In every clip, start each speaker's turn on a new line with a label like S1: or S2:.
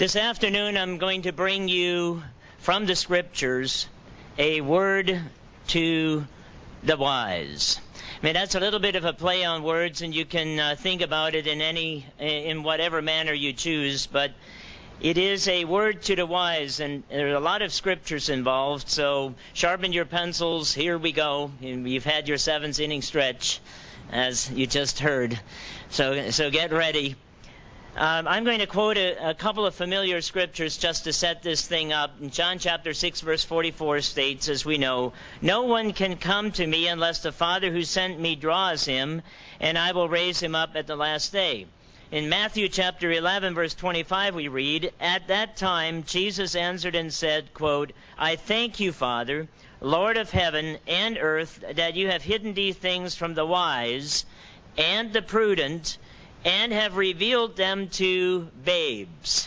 S1: This afternoon I'm going to bring you from the Scriptures a word to the wise. I mean, that's a little bit of a play on words, and you can think about it in whatever manner you choose, but it is a word to the wise, and there are a lot of scriptures involved, so sharpen your pencils. Here we go. You've had your seventh inning stretch, as you just heard, so get ready. I'm going to quote a couple of familiar scriptures just to set this thing up. In John chapter 6, verse 44 states, as we know, "No one can come to me unless the Father who sent me draws him, and I will raise him up at the last day." In Matthew chapter 11, verse 25, we read, "At that time Jesus answered and said, quote, I thank you, Father, Lord of heaven and earth, that you have hidden these things from the wise and the prudent, and have revealed them to babes."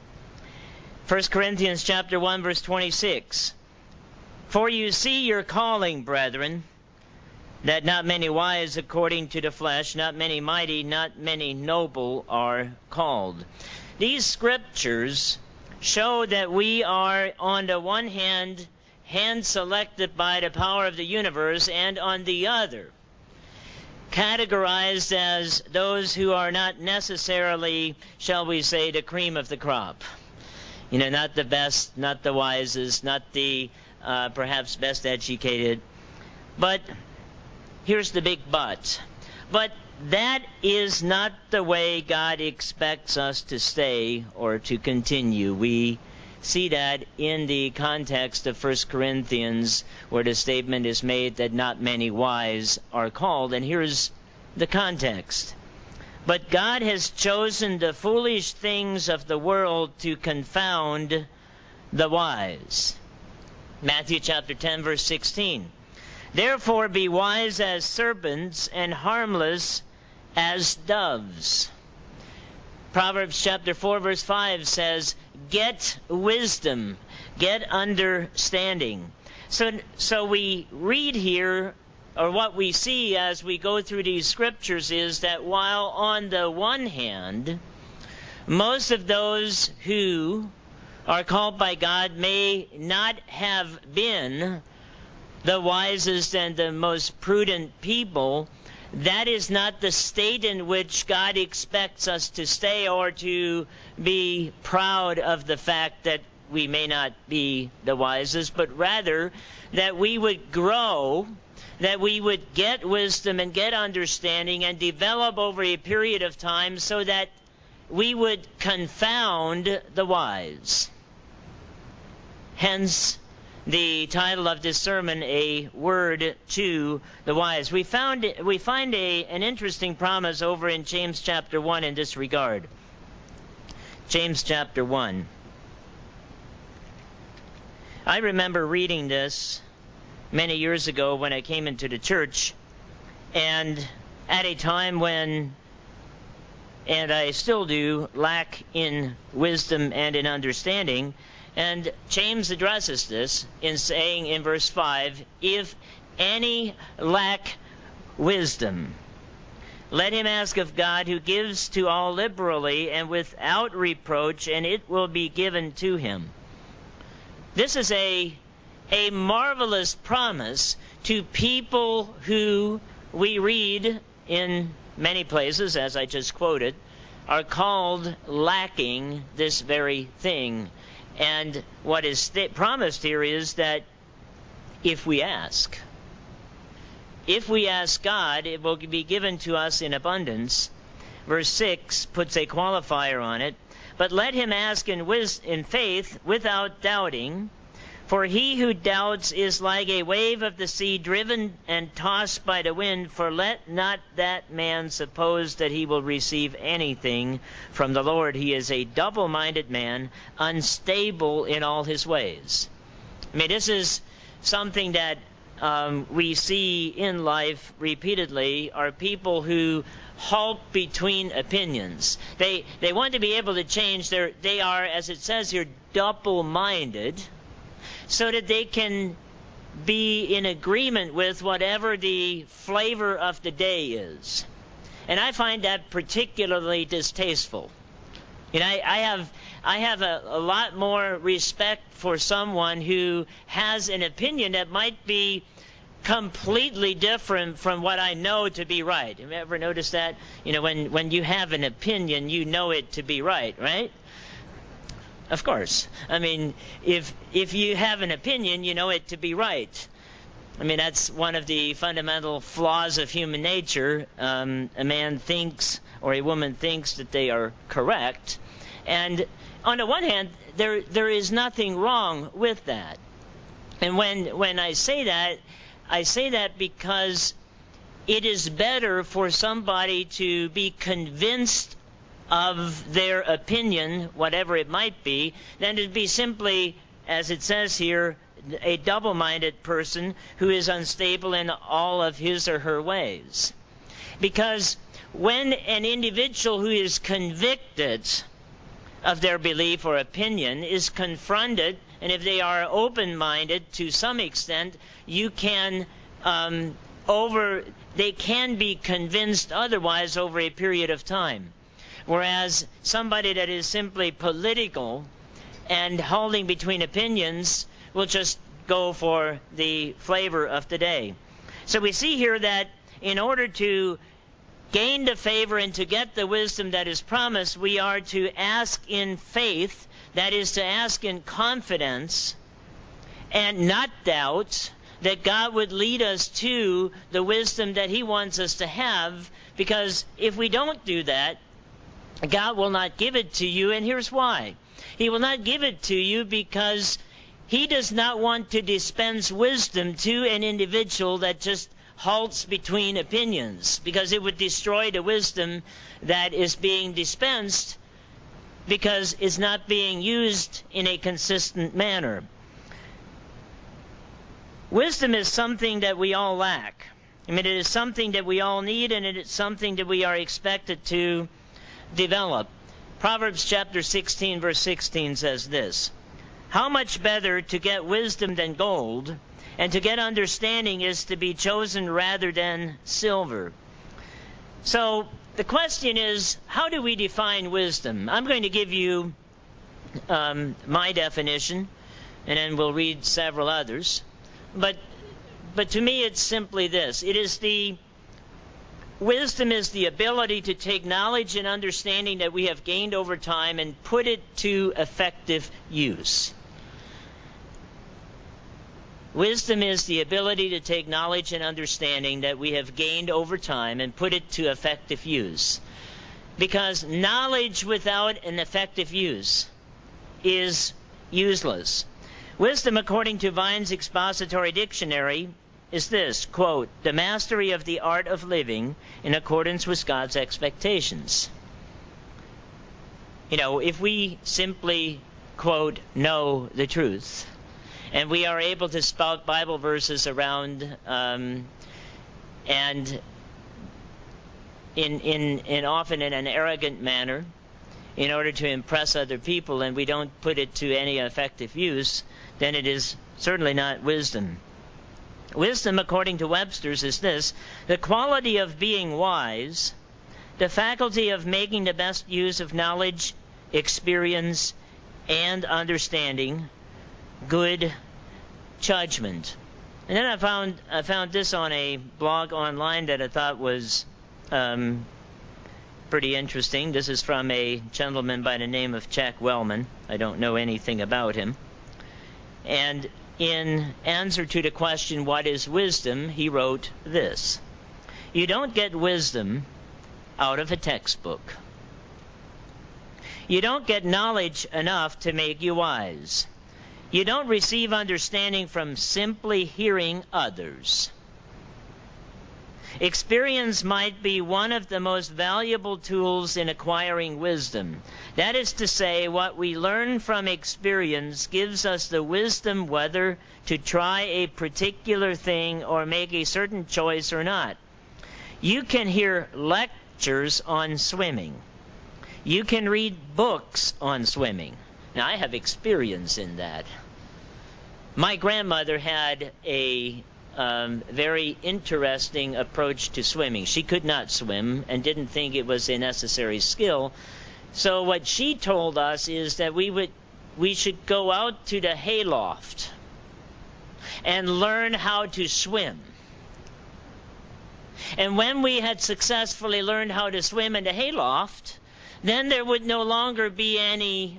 S1: 1 Corinthians chapter 1, verse 26. "For you see your calling, brethren, that not many wise according to the flesh, not many mighty, not many noble are called." These scriptures show that we are, on the one hand selected by the power of the universe, and on the other, categorized as those who are not necessarily, shall we say, the cream of the crop. You know, not the best, not the wisest, not the perhaps best educated. But here's the big but. But that is not the way God expects us to stay or to continue. We see that in the context of 1 Corinthians, where the statement is made that not many wise are called. And here's the context. "But God has chosen the foolish things of the world to confound the wise." Matthew chapter 10, verse 16. "Therefore be wise as serpents and harmless as doves." Proverbs chapter 4, verse 5 says, "Get wisdom, get understanding." So we read here, or what we see as we go through these scriptures, is that while on the one hand, most of those who are called by God may not have been the wisest and the most prudent people, that is not the state in which God expects us to stay, or to be proud of the fact that we may not be the wisest, but rather that we would grow, that we would get wisdom and get understanding and develop over a period of time so that we would confound the wise. Hence, the title of this sermon, A Word to the Wise. We find an interesting promise over in James chapter 1 in this regard. James chapter 1. I remember reading this many years ago when I came into the church, and at a time when, and I still do, lack in wisdom and in understanding. And James addresses this in saying in verse 5, "If any lack wisdom, let him ask of God, who gives to all liberally and without reproach, and it will be given to him." This is a marvelous promise to people who, we read in many places, as I just quoted, are called lacking this very thing. And what is promised here is that if we ask God, it will be given to us in abundance. Verse 6 puts a qualifier on it. "But let him ask in faith without doubting. For he who doubts is like a wave of the sea, driven and tossed by the wind. For let not that man suppose that he will receive anything from the Lord. He is a double-minded man, unstable in all his ways." I mean, this is something that we see in life repeatedly, are people who halt between opinions. They want to be able to change. They are, as it says here, double-minded, so that they can be in agreement with whatever the flavor of the day is. And I find that particularly distasteful I have a lot more respect for someone who has an opinion that might be completely different from what I know to be right. Have you ever noticed that? When you have an opinion, you know it to be right, right? Of course. I mean, if you have an opinion, you know it to be right. I mean, that's one of the fundamental flaws of human nature. A man thinks, or a woman thinks, that they are correct. And on the one hand, there is nothing wrong with that. And when I say that because it is better for somebody to be convinced of their opinion, whatever it might be, than to be simply, as it says here, a double-minded person who is unstable in all of his or her ways. Because when an individual who is convicted of their belief or opinion is confronted, and if they are open-minded to some extent, they can be convinced otherwise over a period of time. Whereas somebody that is simply political and holding between opinions will just go for the flavor of the day. So we see here that in order to gain the favor and to get the wisdom that is promised, we are to ask in faith, that is to ask in confidence and not doubt that God would lead us to the wisdom that He wants us to have, because if we don't do that, God will not give it to you, and here's why. He will not give it to you because He does not want to dispense wisdom to an individual that just halts between opinions, because it would destroy the wisdom that is being dispensed because it's not being used in a consistent manner. Wisdom is something that we all lack. I mean, it is something that we all need, and it is something that we are expected to develop. Proverbs chapter 16, verse 16 says this: "How much better to get wisdom than gold, and to get understanding is to be chosen rather than silver." So the question is, how do we define wisdom? I'm going to give you my definition, and then we'll read several others. But to me, it's simply this: wisdom is the ability to take knowledge and understanding that we have gained over time and put it to effective use. Wisdom is the ability to take knowledge and understanding that we have gained over time and put it to effective use. Because knowledge without an effective use is useless. Wisdom, according to Vine's Expository Dictionary, is this, quote, "the mastery of the art of living in accordance with God's expectations." If we simply, quote, know the truth, and we are able to spout Bible verses around and often in an arrogant manner in order to impress other people, and we don't put it to any effective use, then it is certainly not wisdom. Wisdom, according to Webster's, is this: the quality of being wise, the faculty of making the best use of knowledge, experience, and understanding, good judgment. And then I found this on a blog online that I thought was pretty interesting. This is from a gentleman by the name of Jack Wellman. I don't know anything about him. And in answer to the question, what is wisdom, he wrote this: "You don't get wisdom out of a textbook. You don't get knowledge enough to make you wise. You don't receive understanding from simply hearing others. Experience might be one of the most valuable tools in acquiring wisdom. That is to say, what we learn from experience gives us the wisdom whether to try a particular thing or make a certain choice or not. You can hear lectures on swimming. You can read books on swimming." Now, I have experience in that. My grandmother had a very interesting approach to swimming. She could not swim and didn't think it was a necessary skill, So what she told us is that we should go out to the hayloft and learn how to swim. And when we had successfully learned how to swim in the hayloft, then there would no longer be any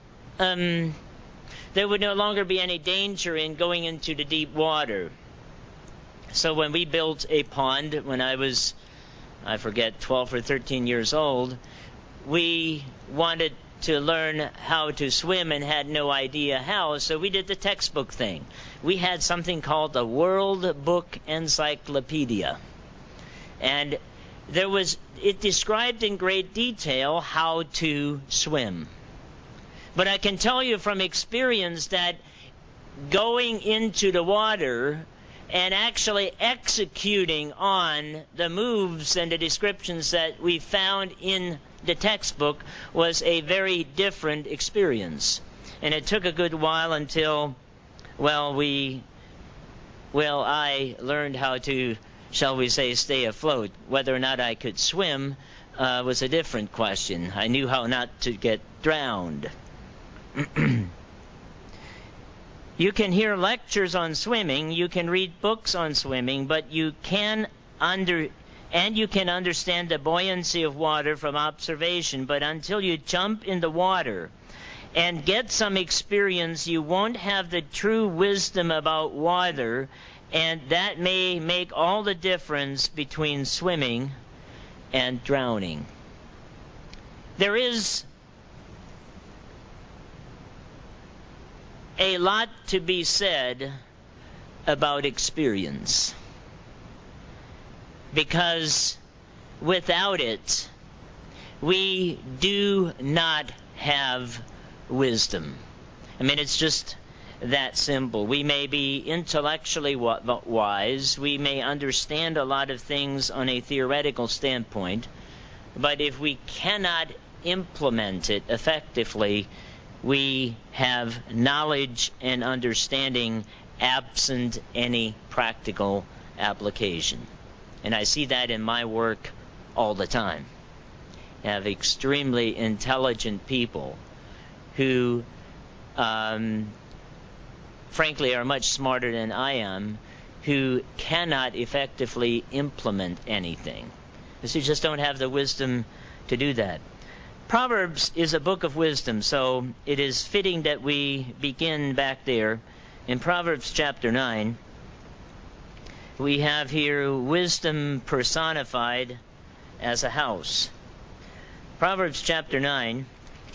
S1: danger in going into the deep water. So when we built a pond when I was, 12 or 13 years old, we wanted to learn how to swim and had no idea how, so we did the textbook thing. We had something called the World Book Encyclopedia. And it described in great detail how to swim. But I can tell you from experience that going into the water and actually executing on the moves and the descriptions that we found in the textbook was a very different experience. And it took a good while until, I learned how to, shall we say, stay afloat. Whether or not I could swim was a different question. I knew how not to get drowned. You can hear lectures on swimming, you can read books on swimming, but you can understand the buoyancy of water from observation, but until you jump in the water and get some experience, you won't have the true wisdom about water, and that may make all the difference between swimming and drowning. There is a lot to be said about experience, because without it, we do not have wisdom. I mean, it's just that simple. We may be intellectually wise, we may understand a lot of things on a theoretical standpoint, but if we cannot implement it effectively, we have knowledge and understanding absent any practical application. And I see that in my work all the time. I have extremely intelligent people who, frankly, are much smarter than I am, who cannot effectively implement anything, because they just don't have the wisdom to do that. Proverbs is a book of wisdom, so it is fitting that we begin back there. In Proverbs chapter 9, we have here wisdom personified as a house. Proverbs chapter 9,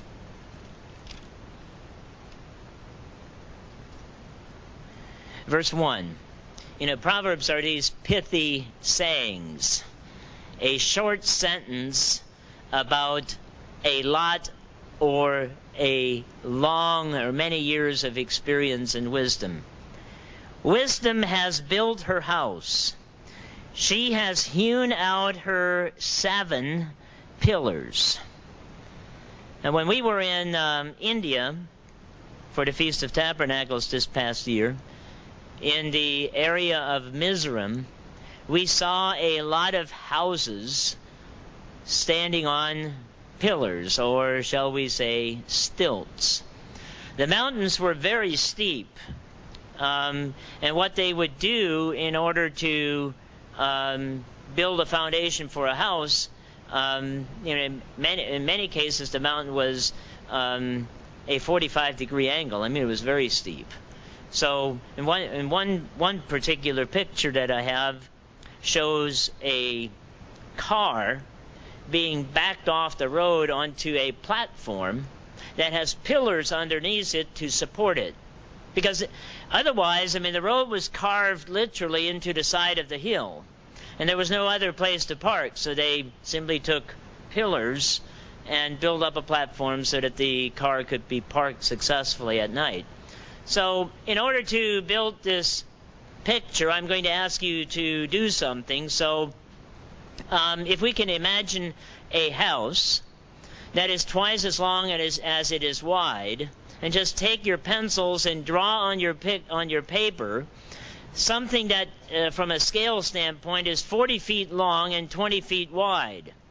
S1: verse 1. Proverbs are these pithy sayings, a short sentence about a lot or a long or many years of experience and wisdom. Wisdom has built her house. She has hewn out her 7 pillars. Now, when we were in India for the Feast of Tabernacles this past year, in the area of Mizoram, we saw a lot of houses standing on pillars, or shall we say stilts. The mountains were very steep, and what they would do in order to build a foundation for a house, in many cases the mountain was a 45-degree angle. I mean, it was very steep. So in one particular picture that I have shows a car being backed off the road onto a platform that has pillars underneath it to support it. Because otherwise, the road was carved literally into the side of the hill, and there was no other place to park, so they simply took pillars and built up a platform so that the car could be parked successfully at night. So in order to build this picture, I'm going to ask you to do something. So if we can imagine a house that is twice as long as it is wide, and just take your pencils and draw on your paper something that, from a scale standpoint, is 40 feet long and 20 feet wide.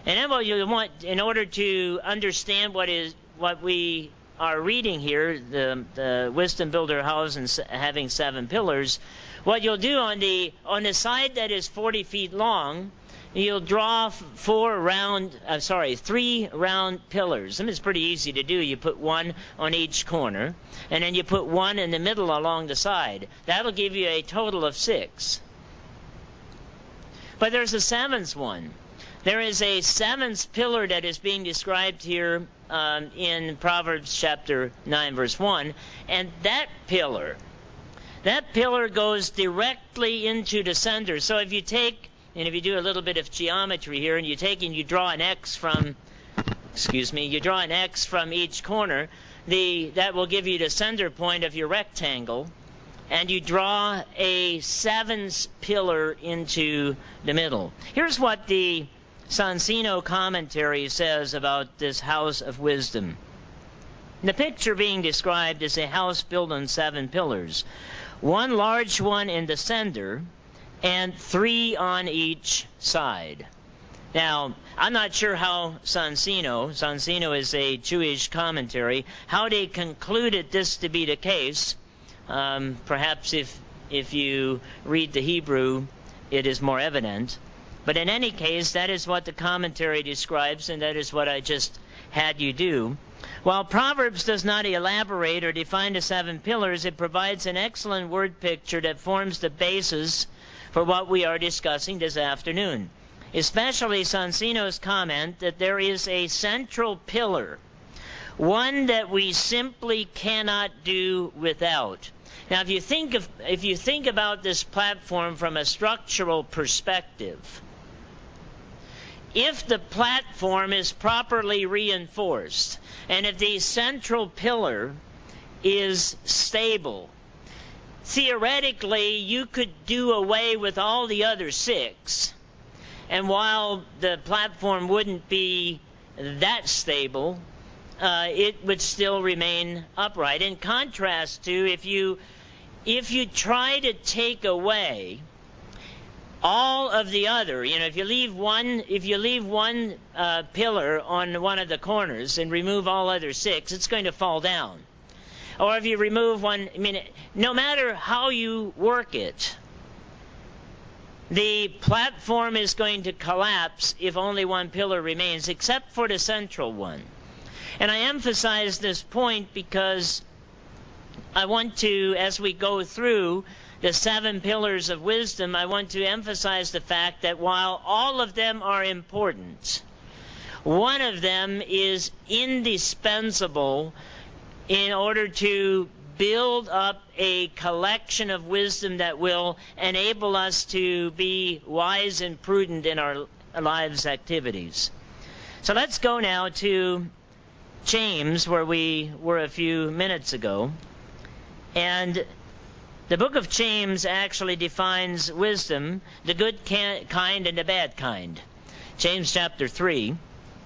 S1: And then what you want, in order to understand what we are reading here, the Wisdom Builder house and having 7 pillars, what you'll do on the side that is 40 feet long, you'll draw 3 round pillars. And it's pretty easy to do. You put 1 on each corner, and then you put 1 in the middle along the side. That'll give you a total of 6. But there's a 7th one. There is a 7th pillar that is being described here in Proverbs chapter 9, verse 1. And that pillar goes directly into the center. So if you take, and if you do a little bit of geometry here, and you draw an X from, you draw an X from each corner, that will give you the center point of your rectangle. And you draw a 7th pillar into the middle. Here's what the Sonsino commentary says about this house of wisdom. The picture being described is a house built on 7 pillars. 1 large one in the center, and 3 on each side. Now, I'm not sure how Sonsino is a Jewish commentary, how they concluded this to be the case. Perhaps if you read the Hebrew, it is more evident. But in any case, that is what the commentary describes, and that is what I just had you do. While Proverbs does not elaborate or define the 7 pillars, it provides an excellent word picture that forms the basis for what we are discussing this afternoon. Especially Sonsino's comment that there is a central pillar, one that we simply cannot do without. Now, if you think about this platform from a structural perspective, if the platform is properly reinforced, and if the central pillar is stable, theoretically you could do away with all the other 6. And while the platform wouldn't be that stable, it would still remain upright. In contrast to if you try to take away all of the other, if you leave one pillar on one of the corners and remove all other 6, it's going to fall down. Or if you remove one, no matter how you work it, the platform is going to collapse if only one pillar remains, except for the central one. And I emphasize this point because I want to, as we go through the 7 pillars of wisdom, I want to emphasize the fact that while all of them are important, one of them is indispensable in order to build up a collection of wisdom that will enable us to be wise and prudent in our lives' activities. So let's go now to James, where we were a few minutes ago. And the book of James actually defines wisdom, the good kind and the bad kind. James chapter 3.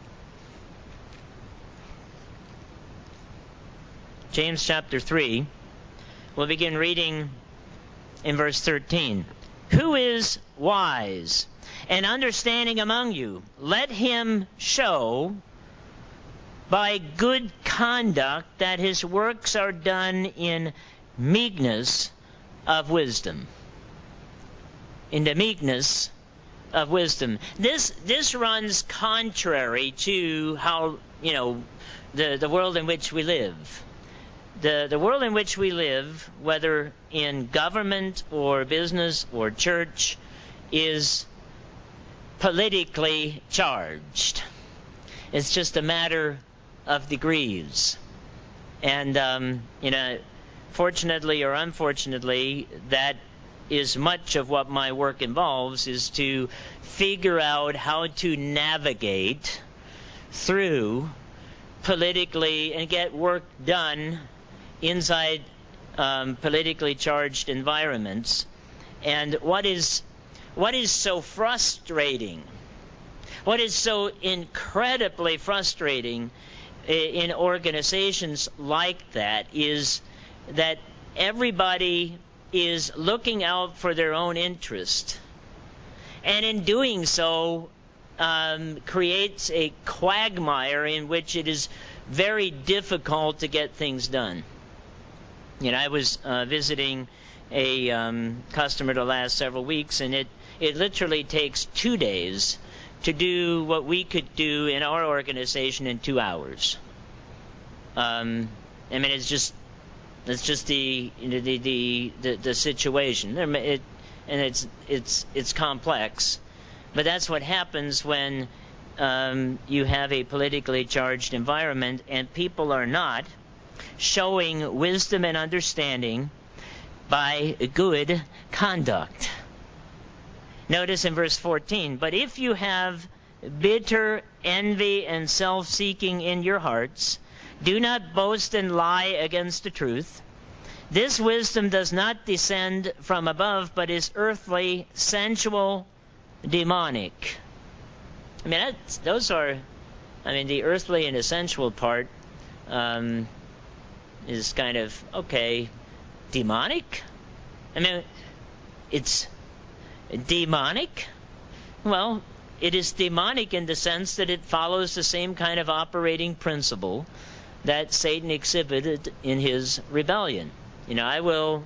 S1: James chapter 3. We'll begin reading in verse 13. Who is wise and understanding among you? Let him show by good conduct that his works are done in meekness of wisdom. In the meekness of wisdom. This runs contrary to how, the world in which we live. The world in which we live, whether in government or business or church, is politically charged. It's just a matter of degrees. And, fortunately or unfortunately, that is much of what my work involves, is to figure out how to navigate through politically and get work done inside politically charged environments. And what is so frustrating, what is so incredibly frustrating in organizations like that is that everybody is looking out for their own interest. And in doing so, creates a quagmire in which it is very difficult to get things done. I was visiting a customer the last several weeks, and it literally takes 2 days to do what we could do in our organization in 2 hours. It's just the situation, and it's complex, but that's what happens when you have a politically charged environment and people are not showing wisdom and understanding by good conduct. Notice in verse 14, but if you have bitter envy and self-seeking in your hearts, do not boast and lie against the truth. This wisdom does not descend from above, but is earthly, sensual, demonic. The earthly and the sensual part is kind of, okay, demonic? It's demonic? Well, it is demonic in the sense that it follows the same kind of operating principle that Satan exhibited in his rebellion. I will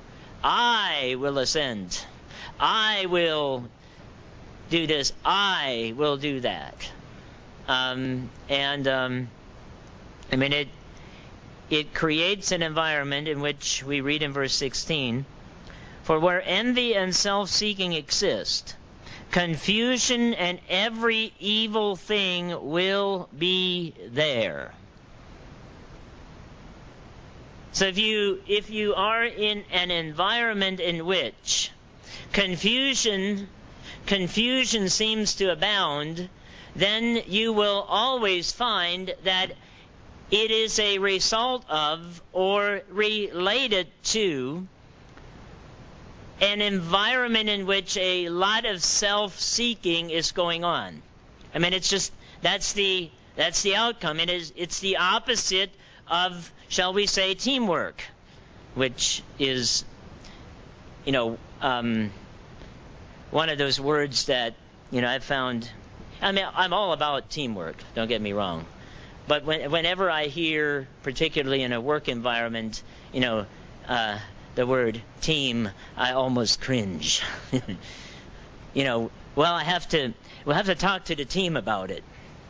S1: ascend. I will do this. I will do that. It creates an environment in which we read in verse 16, for where envy and self-seeking exist, confusion and every evil thing will be there. So if you are in an environment in which confusion seems to abound, then you will always find that it is a result of or related to an environment in which a lot of self-seeking is going on. That's the outcome. It's the opposite of, shall we say, teamwork, which is, one of those words that, I've found. I'm all about teamwork, don't get me wrong. But whenever I hear, particularly in a work environment, the word team, I almost cringe. We'll have to talk to the team about it.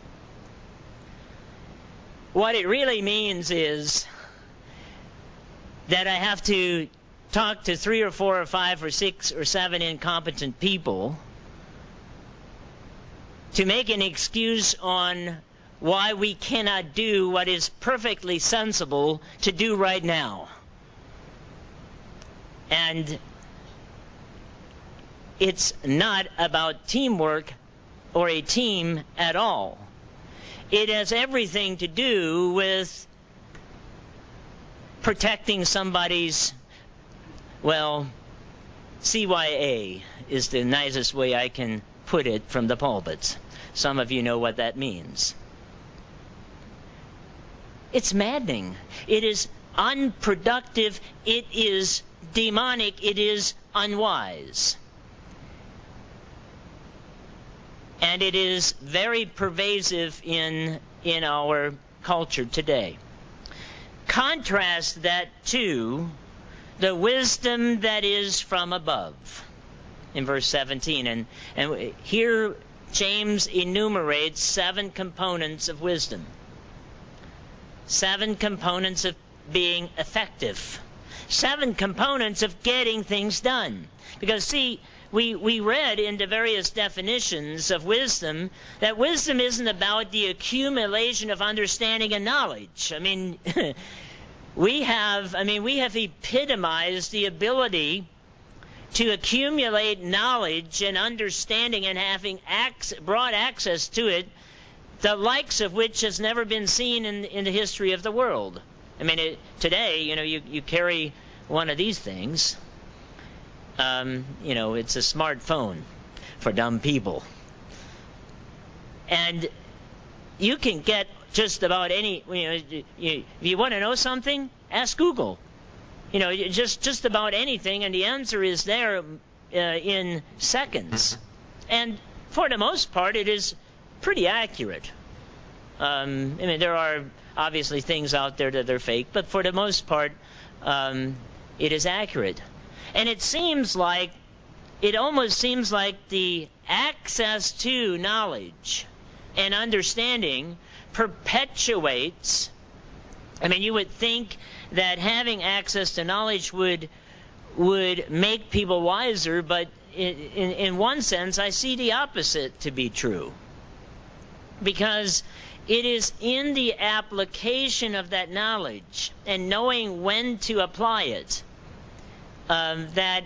S1: What it really means is that I have to talk to 3 or 4 or 5 or 6 or 7 incompetent people to make an excuse on why we cannot do what is perfectly sensible to do right now. And it's not about teamwork or a team at all. It has everything to do with protecting somebody's, CYA is the nicest way I can put it from the pulpits. Some of you know what that means. It's maddening. It is unproductive. It is demonic. It is unwise. And it is very pervasive in our culture today. Contrast that to the wisdom that is from above in verse 17. And here James enumerates 7 components of wisdom. 7 components of being effective. 7 components of getting things done. Because see, we read in the various definitions of wisdom that wisdom isn't about the accumulation of understanding and knowledge. We have epitomized the ability to accumulate knowledge and understanding and having broad access to it, the likes of which has never been seen in the history of the world. Today, you carry one of these things. It's a smartphone for dumb people. And you can get just about any, if you want to know something, ask Google. Just about anything, and the answer is there in seconds. And for the most part, it is pretty accurate. I mean, there are obviously things out there that are fake, but for the most part, it is accurate. And it almost seems like the access to knowledge and understanding perpetuates. I mean, you would think that having access to knowledge would make people wiser, but in one sense, I see the opposite to be true. Because it is in the application of that knowledge and knowing when to apply it that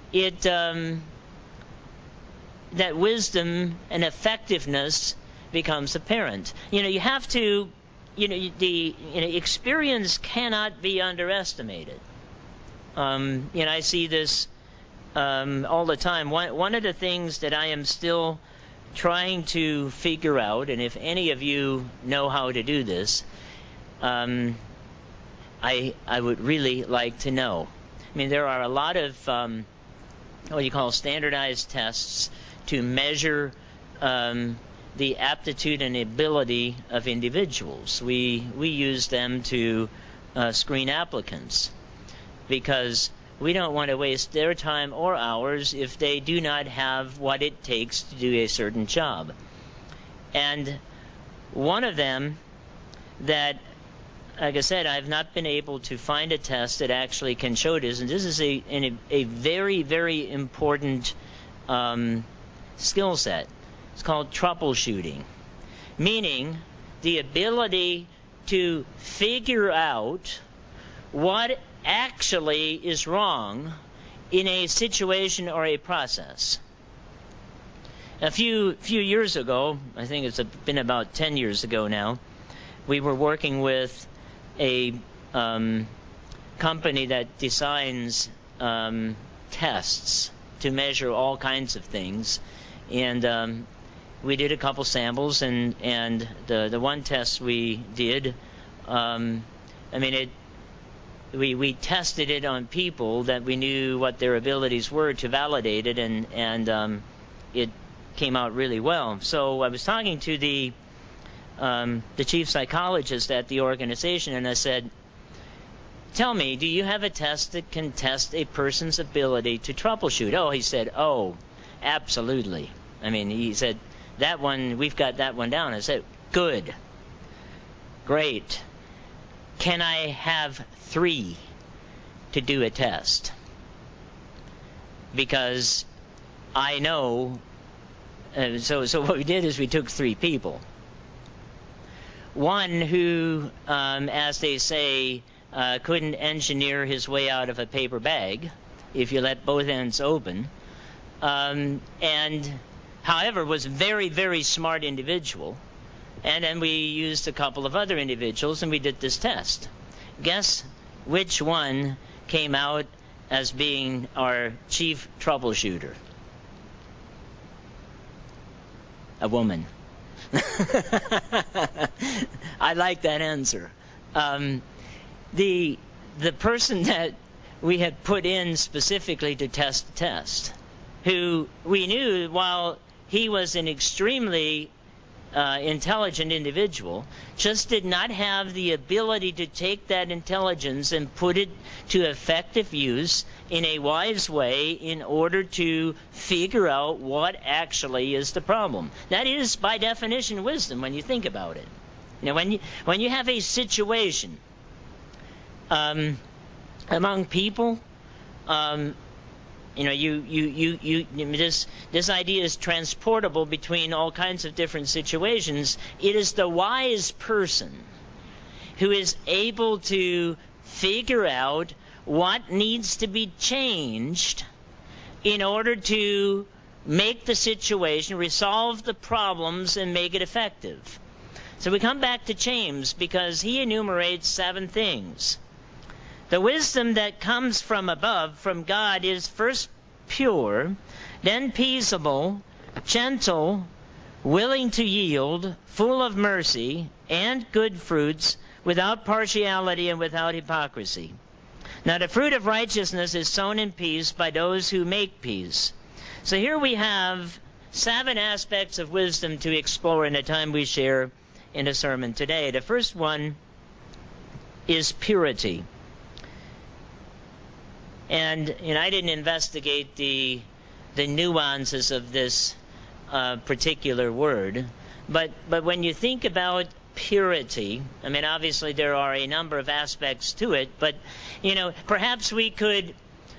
S1: wisdom and effectiveness becomes apparent. You have to, experience cannot be underestimated. I see this all the time. One of the things that I am still trying to figure out, and if any of you know how to do this, I would really like to know. I mean, there are a lot of what you call standardized tests to measure the aptitude and ability of individuals. We use them to screen applicants because we don't want to waste their time or ours if they do not have what it takes to do a certain job. And one of them that, like I said, I've not been able to find a test that actually can show this, and this is a very, very important skill set. It's called troubleshooting, meaning the ability to figure out what actually is wrong in a situation or a process. A few years ago, I think it's been about 10 years ago now, we were working with a company that designs tests to measure all kinds of things, and we did a couple samples, and the one test we did, we tested it on people that we knew what their abilities were to validate it, and it came out really well. So I was talking to the chief psychologist at the organization, and I said, "Tell me, do you have a test that can test a person's ability to troubleshoot?" "Oh," he said, "oh, absolutely." I mean, he said, "That one, we've got that one down." I said, "Good. Great. Can I have 3 to do a test? Because I know..." So what we did is we took 3 people. One who, as they say, couldn't engineer his way out of a paper bag if you let both ends open, and however was a very, very smart individual. And then we used a couple of other individuals, and we did this test. Guess which one came out as being our chief troubleshooter? A woman. I like that answer. The person that we had put in specifically to test the test, who we knew, while he was an extremely intelligent individual, just did not have the ability to take that intelligence and put it to effective use in a wise way in order to figure out what actually is the problem. That is, by definition, wisdom when you think about it. When you have a situation among people, this idea is transportable between all kinds of different situations. It is the wise person who is able to figure out what needs to be changed in order to make the situation, resolve the problems, and make it effective. So we come back to James because he enumerates 7 things. The wisdom that comes from above, from God, is first pure, then peaceable, gentle, willing to yield, full of mercy and good fruits, without partiality and without hypocrisy. Now the fruit of righteousness is sown in peace by those who make peace. So here we have 7 aspects of wisdom to explore in the time we share in a sermon today. The first one is purity. And I didn't investigate the nuances of this particular word, but when you think about purity, I mean, obviously there are a number of aspects to it, but perhaps we could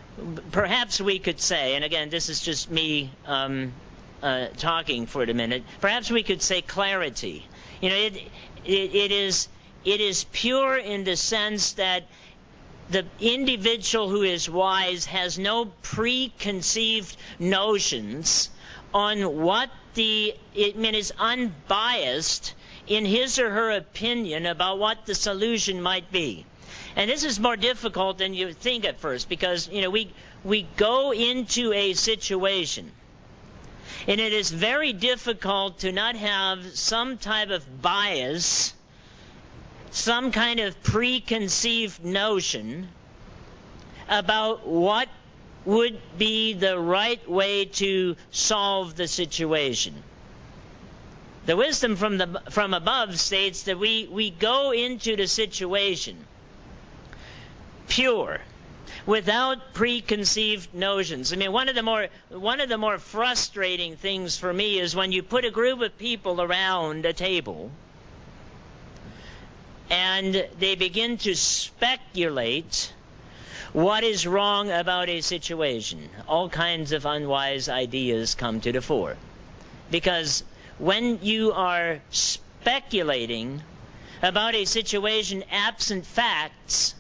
S1: say, and again, this is just me talking for a minute. Perhaps we could say clarity. It is pure in the sense that the individual who is wise has no preconceived notions on what is unbiased in his or her opinion about what the solution might be. And this is more difficult than you think at first, because we go into a situation, and it is very difficult to not have some type of bias, some kind of preconceived notion about what would be the right way to solve the situation. The wisdom from above states that we go into the situation pure, without preconceived notions. I mean, one of the more frustrating things for me is when you put a group of people around a table and they begin to speculate what is wrong about a situation. All kinds of unwise ideas come to the fore. Because when you are speculating about a situation absent facts,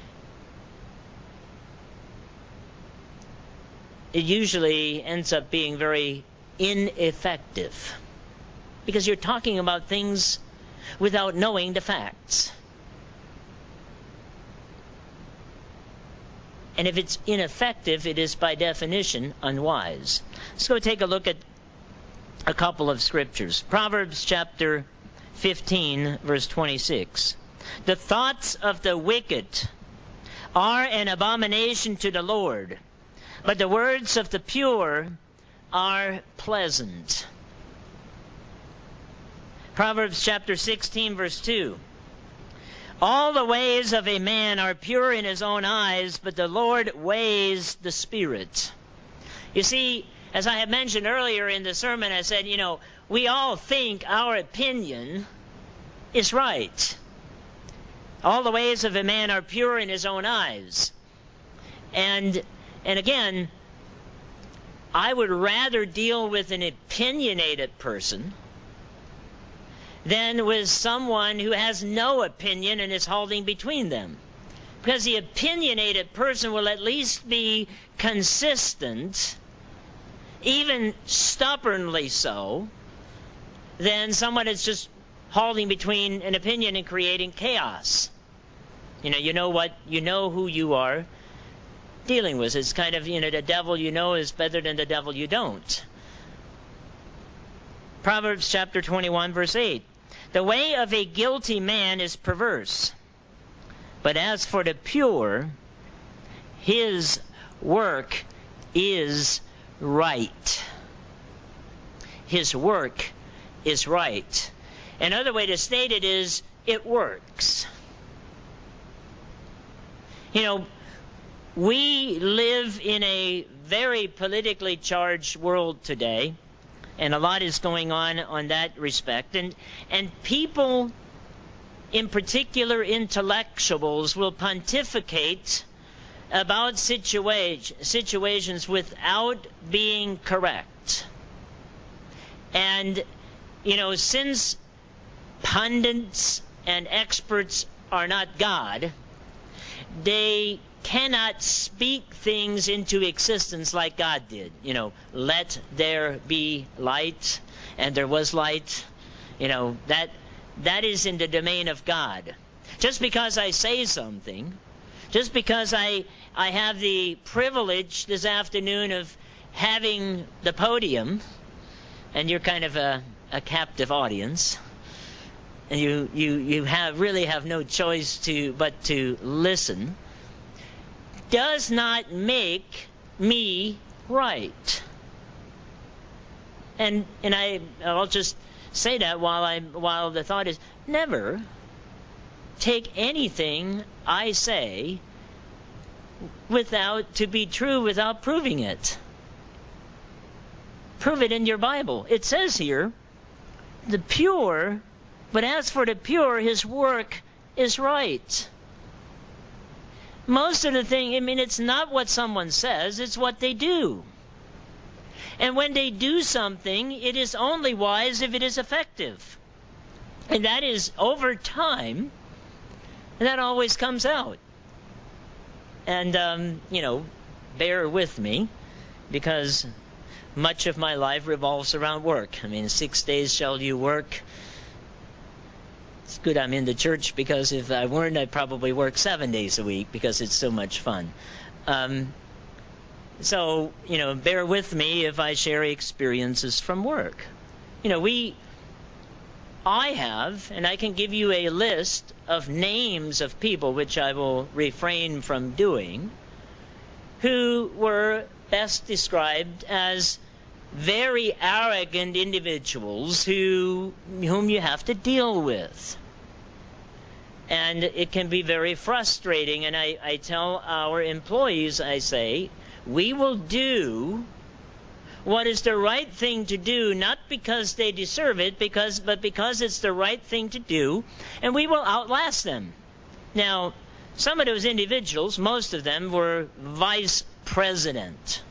S1: it usually ends up being very ineffective. Because you're talking about things without knowing the facts. And if it's ineffective, it is by definition unwise. Let's go take a look at a couple of scriptures. Proverbs chapter 15, verse 26. The thoughts of the wicked are an abomination to the Lord, but the words of the pure are pleasant. Proverbs chapter 16, verse 2. All the ways of a man are pure in his own eyes, but the Lord weighs the spirit. You see, as I had mentioned earlier in the sermon, I said, we all think our opinion is right. All the ways of a man are pure in his own eyes. And again, I would rather deal with an opinionated person than with someone who has no opinion and is holding between them. Because the opinionated person will at least be consistent, even stubbornly so, than someone that's just holding between an opinion and creating chaos. You know who you are dealing with. It's kind of, the devil you know is better than the devil you don't. Proverbs chapter 21, verse 8. The way of a guilty man is perverse, but as for the pure, his work is right. His work is right. Another way to state it is, it works. We live in a very politically charged world today, and a lot is going on that respect. And people, in particular intellectuals, will pontificate about situations without being correct. And, since pundits and experts are not God, they cannot speak things into existence like God did. Let there be light, and there was light. That is in the domain of God. Just because I say something, just because I have the privilege this afternoon of having the podium, and you're kind of a captive audience, and you really have no choice but to listen, does not make me right. And I'll just say that while the thought is, never take anything I say to be true without proving it. Prove it in your Bible. It says here, the pure, but as for the pure, his work is right. Most of the thing, it's not what someone says, it's what they do. And when they do something, it is only wise if it is effective. And that is over time, and that always comes out. And, bear with me, because much of my life revolves around work. 6 days shall you work. It's good I'm in the church, because if I weren't, I'd probably work 7 days a week, because it's so much fun. So, bear with me if I share experiences from work. I have, and I can give you a list of names of people, which I will refrain from doing, who were best described as very arrogant individuals whom you have to deal with. And it can be very frustrating. And I tell our employees, I say, we will do what is the right thing to do, not because they deserve it, but because it's the right thing to do, and we will outlast them. Now, some of those individuals, most of them, were vice president.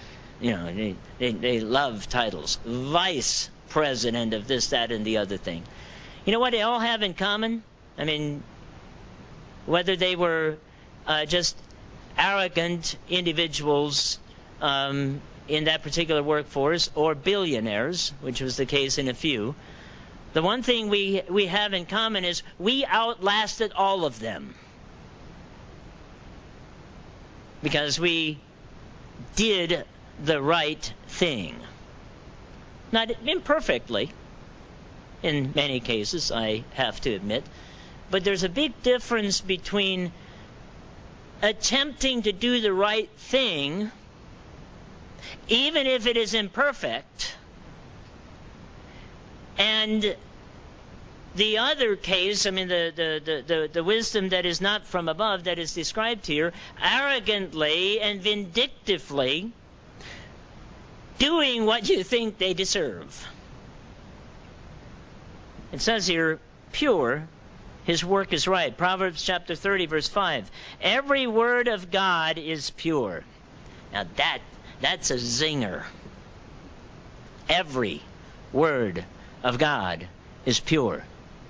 S1: They love titles. Vice president of this, that, and the other thing. You know what they all have in common? Whether they were just arrogant individuals in that particular workforce, or billionaires, which was the case in a few, the one thing we have in common is we outlasted all of them. Because we did the right thing. Not imperfectly, in many cases, I have to admit, but there's a big difference between attempting to do the right thing, even if it is imperfect, and the other case, the wisdom that is not from above, that is described here, arrogantly and vindictively doing what you think they deserve. It says here, pure, his work is right. Proverbs chapter 30, verse 5. Every word of God is pure. Now that's a zinger. Every word of God is pure.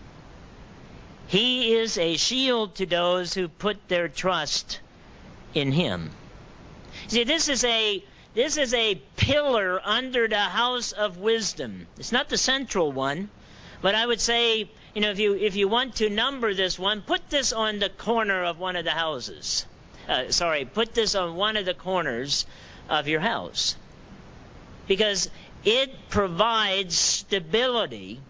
S1: He is a shield to those who put their trust in him. See, this is a pillar under the house of wisdom. It's not the central one, but I would say, if you want to number this one, put this on the corner of one of the houses. Put this on one of the corners of your house. Because it provides stability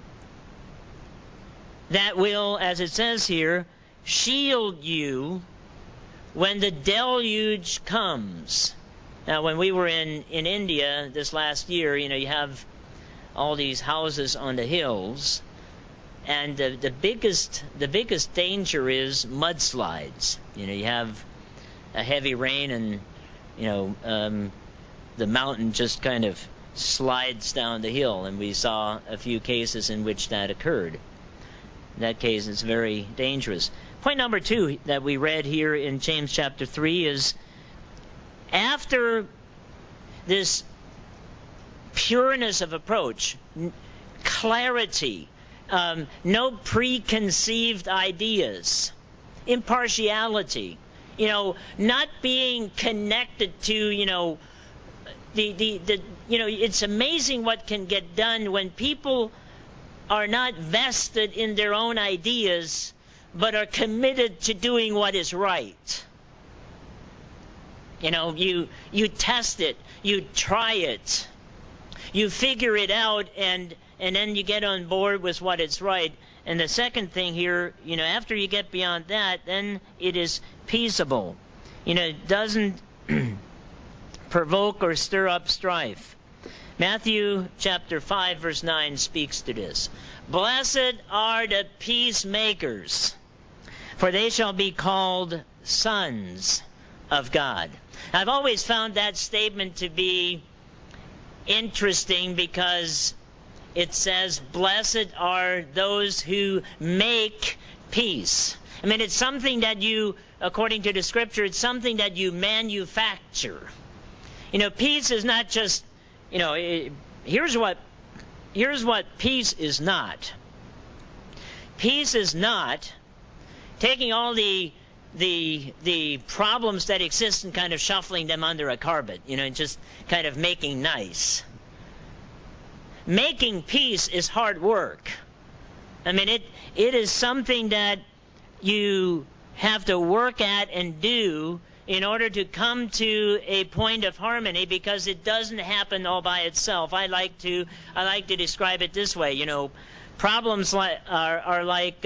S1: that will, as it says here, shield you when the deluge comes. Now, when we were in India this last year, you have all these houses on the hills, and the biggest danger is mudslides. You have a heavy rain, and the mountain just kind of slides down the hill, and we saw a few cases in which that occurred. In that case, it's very dangerous. Point number 2 that we read here in James chapter 3 is, after this pureness of approach, clarity, no preconceived ideas, impartiality, not being connected to, it's amazing what can get done when people are not vested in their own ideas, but are committed to doing what is right. You test it, you try it, you figure it out, and then you get on board with what is right. And the second thing here, after you get beyond that, then it is peaceable. It doesn't provoke or stir up strife. Matthew chapter 5 verse 9 speaks to this. Blessed are the peacemakers, for they shall be called sons of God. I've always found that statement to be interesting because it says, blessed are those who make peace. I mean, it's something that you, according to the scripture, it's something that you manufacture. Peace is not just, here's what peace is not. Peace is not taking all the problems that exist and kind of shuffling them under a carpet, and just kind of making nice. Making peace is hard work. I mean, it is something that you have to work at and do in order to come to a point of harmony, because it doesn't happen all by itself. I like to describe it this way. Problems are like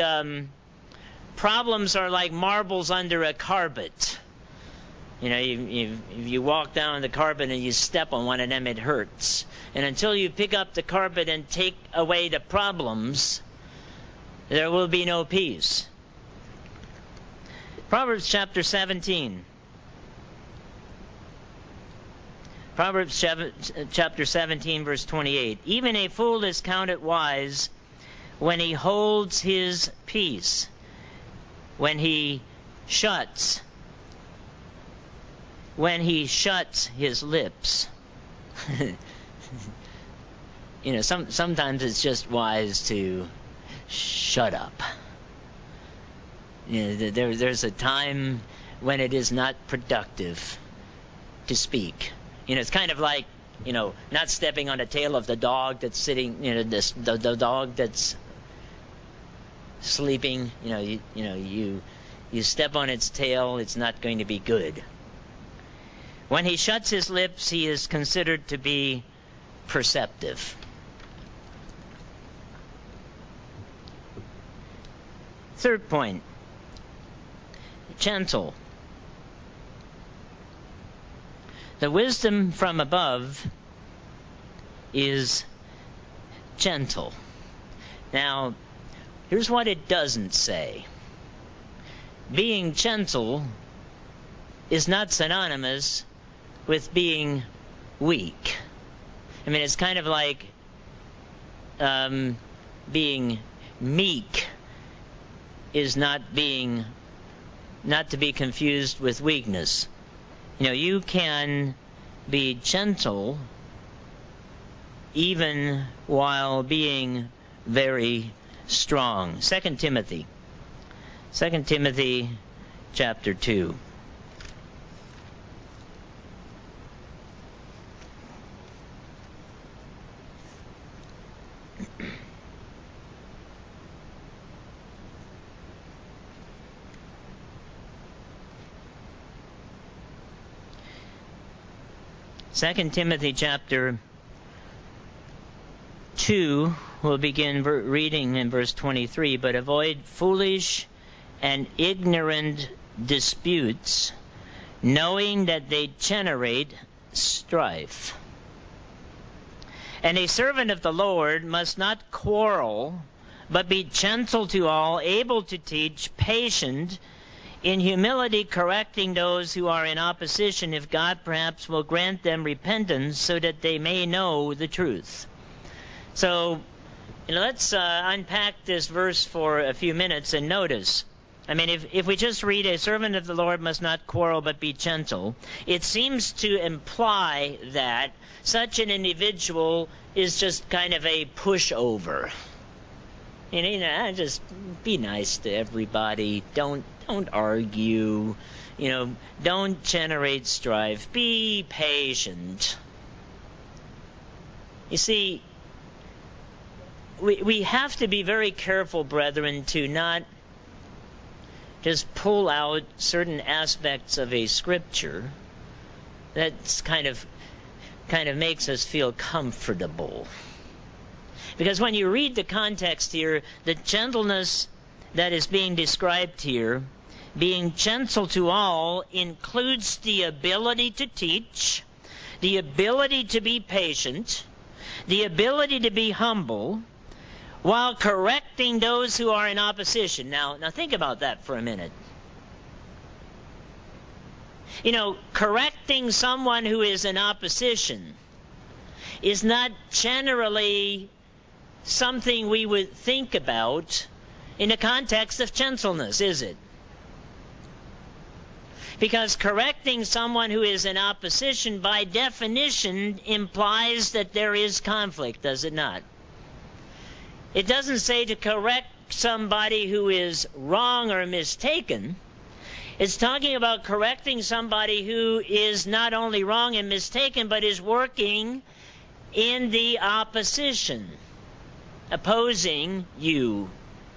S1: marbles under a carpet. If you walk down the carpet and you step on one of them, it hurts. And until you pick up the carpet and take away the problems, there will be no peace. Proverbs chapter 17. Proverbs chapter 17, verse 28. Even a fool is counted wise when he holds his peace, when he shuts his lips. Sometimes it's just wise to shut up. There's a time when it is not productive to speak. It's kind of like, not stepping on the tail of the dog that's sitting, the dog that's sleeping. You step on its tail, it's not going to be good. When he shuts his lips, he is considered to be perceptive. Third point, gentle. The wisdom from above is gentle. Now, here's what it doesn't say. Being gentle is not synonymous with being weak. I mean, it's kind of like being meek is not to be confused with weakness. You can be gentle even while being very strong. 2 Timothy chapter 2. Second Timothy chapter 2, we'll begin reading in verse 23. But avoid foolish and ignorant disputes, knowing that they generate strife. And a servant of the Lord must not quarrel, but be gentle to all, able to teach, patient, in humility correcting those who are in opposition, if God perhaps will grant them repentance so that they may know the truth. So, let's unpack this verse for a few minutes and notice. I mean, if we just read, a servant of the Lord must not quarrel but be gentle, it seems to imply that such an individual is just kind of a pushover. Just be nice to everybody. Don't argue. Don't generate strife. Be patient. You see, we have to be very careful, brethren, to not just pull out certain aspects of a scripture that's kind of makes us feel comfortable. Because when you read the context here, the gentleness that is being described here, being gentle to all, includes the ability to teach, the ability to be patient, the ability to be humble while correcting those who are in opposition. Now think about that for a minute. Correcting someone who is in opposition is not generally something we would think about in the context of gentleness, is it? Because correcting someone who is in opposition, by definition, implies that there is conflict, does it not? It doesn't say to correct somebody who is wrong or mistaken. It's talking about correcting somebody who is not only wrong and mistaken, but is working in the opposition, opposing you.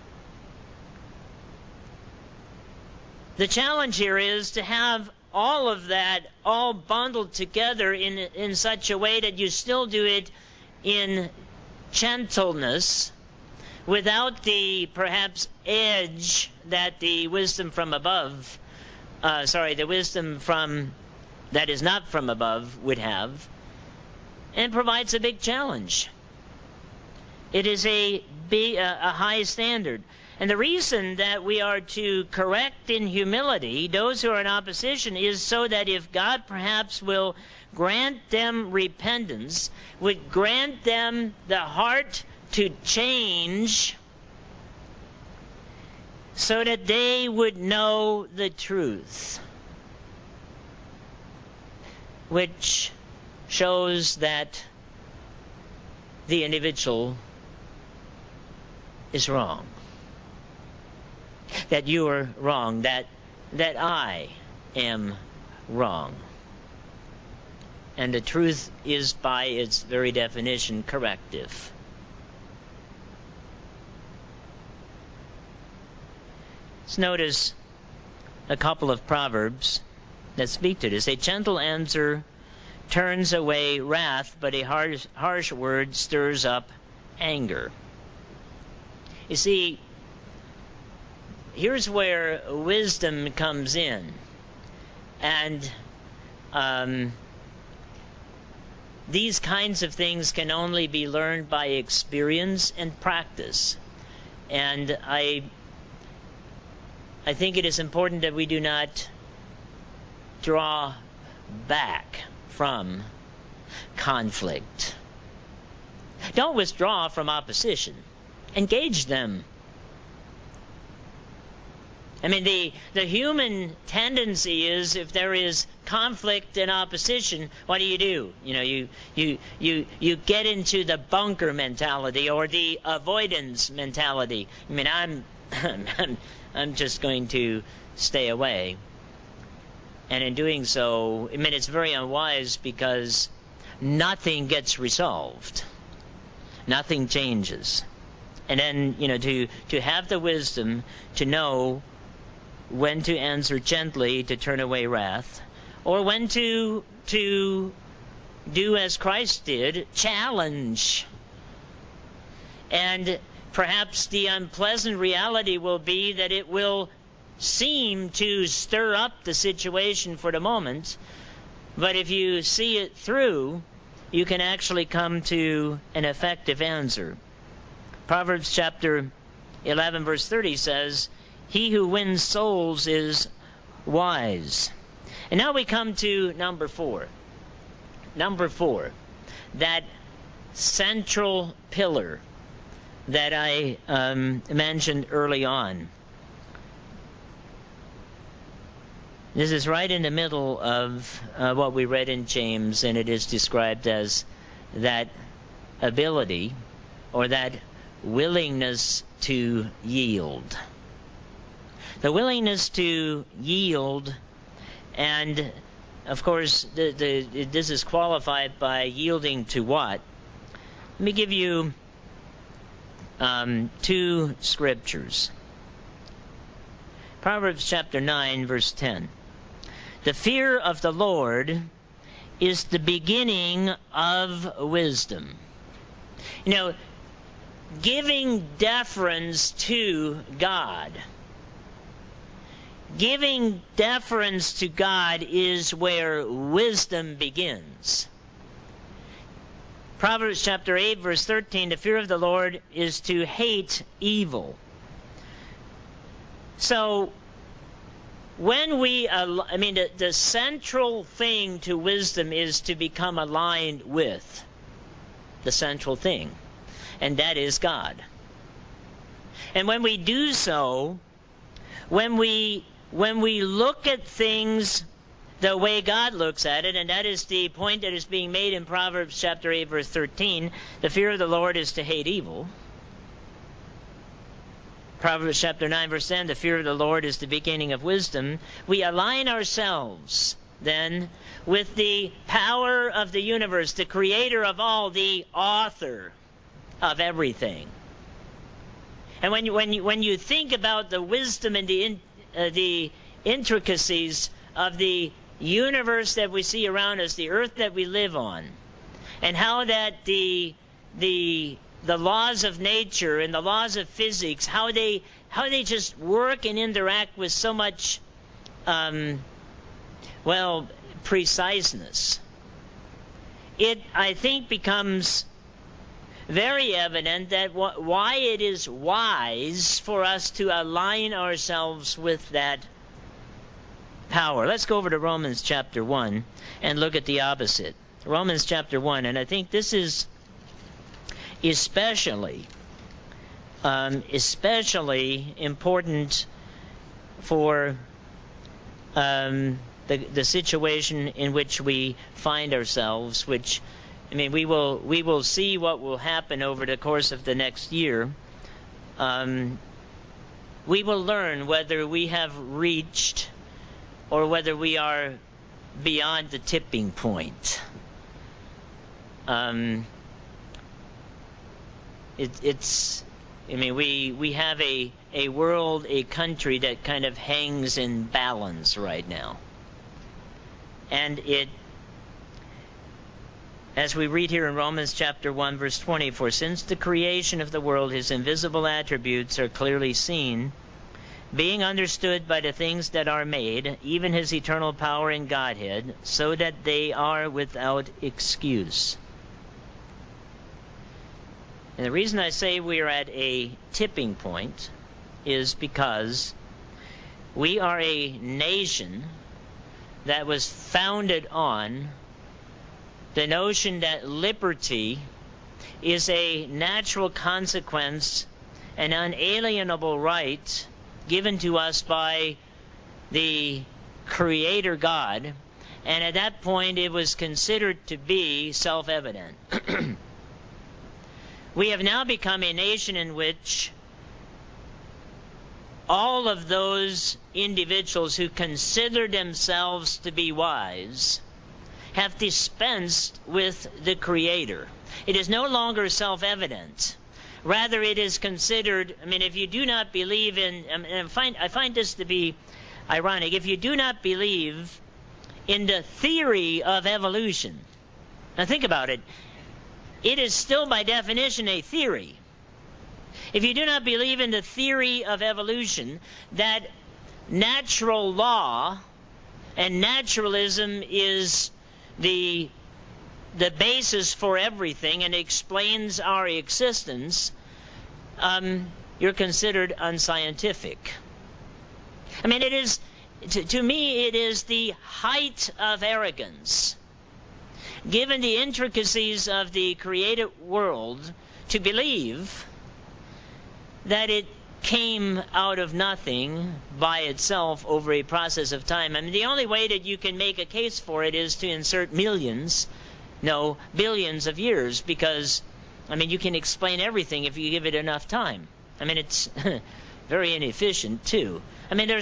S1: The challenge here is to have all of that all bundled together in such a way that you still do it in gentleness, without the perhaps edge that the wisdom from above, the wisdom from that is not from above would have, and provides a big challenge. It is a high standard. And the reason that we are to correct in humility those who are in opposition is so that if God perhaps will grant them repentance, would grant them the heart to change, so that they would know the truth, which shows that the individual is wrong. That you are wrong, that I am wrong. And the truth is, by its very definition, corrective. Let's notice a couple of proverbs that speak to this. A gentle answer turns away wrath, but a harsh word stirs up anger. You see, here's where wisdom comes in. And these kinds of things can only be learned by experience and practice. And I think it is important that we do not draw back from conflict. Don't withdraw from opposition. Engage them. I mean, the human tendency is, if there is conflict and opposition, what do? You get into the bunker mentality or the avoidance mentality. I mean, I'm just going to stay away. And in doing so, I mean, it's very unwise, because nothing gets resolved. Nothing changes. And then, to have the wisdom to know when to answer gently to turn away wrath, or when to do as Christ did, challenge. And perhaps the unpleasant reality will be that it will seem to stir up the situation for the moment, but if you see it through, you can actually come to an effective answer. Proverbs chapter 11 verse 30 says, "He who wins souls is wise." And now we come to number 4. Number 4, that central pillar that I mentioned early on. This is right in the middle of what we read in James, and it is described as that ability, or that willingness to yield. The willingness to yield, and of course this is qualified by yielding to what? Let me give you 2 scriptures. Proverbs chapter 9 verse 10. "The fear of the Lord is the beginning of wisdom." Giving deference to God. Giving deference to God is where wisdom begins. Proverbs chapter 8, verse 13, the fear of the Lord is to hate evil. So, when the central thing to wisdom is to become aligned with the central thing, and that is God. And when we do so, when we look at things the way God looks at it, and that is the point that is being made in Proverbs chapter 8, verse 13, the fear of the Lord is to hate evil. Proverbs chapter 9, verse 10, the fear of the Lord is the beginning of wisdom. We align ourselves, then, with the power of the universe, the creator of all, the author of everything. And when you think about the wisdom and the intricacies of the universe that we see around us, the earth that we live on, and how that the laws of nature and the laws of physics, how they just work and interact with so much, preciseness, it, I think, becomes very evident that why it is wise for us to align ourselves with that power. Let's go over to Romans chapter 1 and look at the opposite. Romans chapter 1, and I think this is especially important for the situation in which we find ourselves, which, we will see what will happen over the course of the next year. We will learn whether we have reached or whether we are beyond the tipping point. We have a world, a country that kind of hangs in balance right now. And as we read here in Romans chapter 1, verse 20, for since the creation of the world, his invisible attributes are clearly seen, being understood by the things that are made, even his eternal power and Godhead, so that they are without excuse. And the reason I say we are at a tipping point is because we are a nation that was founded on the notion that liberty is a natural consequence, an unalienable right given to us by the Creator God, and at that point it was considered to be self-evident. We have now become a nation in which all of those individuals who consider themselves to be wise have dispensed with the Creator. It is no longer self-evident. Rather, it is considered, if you do not believe in, I find this to be ironic, if you do not believe in the theory of evolution, now think about it, it is still by definition a theory. If you do not believe in the theory of evolution, that natural law and naturalism is the basis for everything and explains our existence, you're considered unscientific. It is, to me, it is the height of arrogance, given the intricacies of the created world, to believe that it came out of nothing by itself over a process of time. The only way that you can make a case for it is to insert billions of years, because, you can explain everything if you give it enough time. It's very inefficient, too. There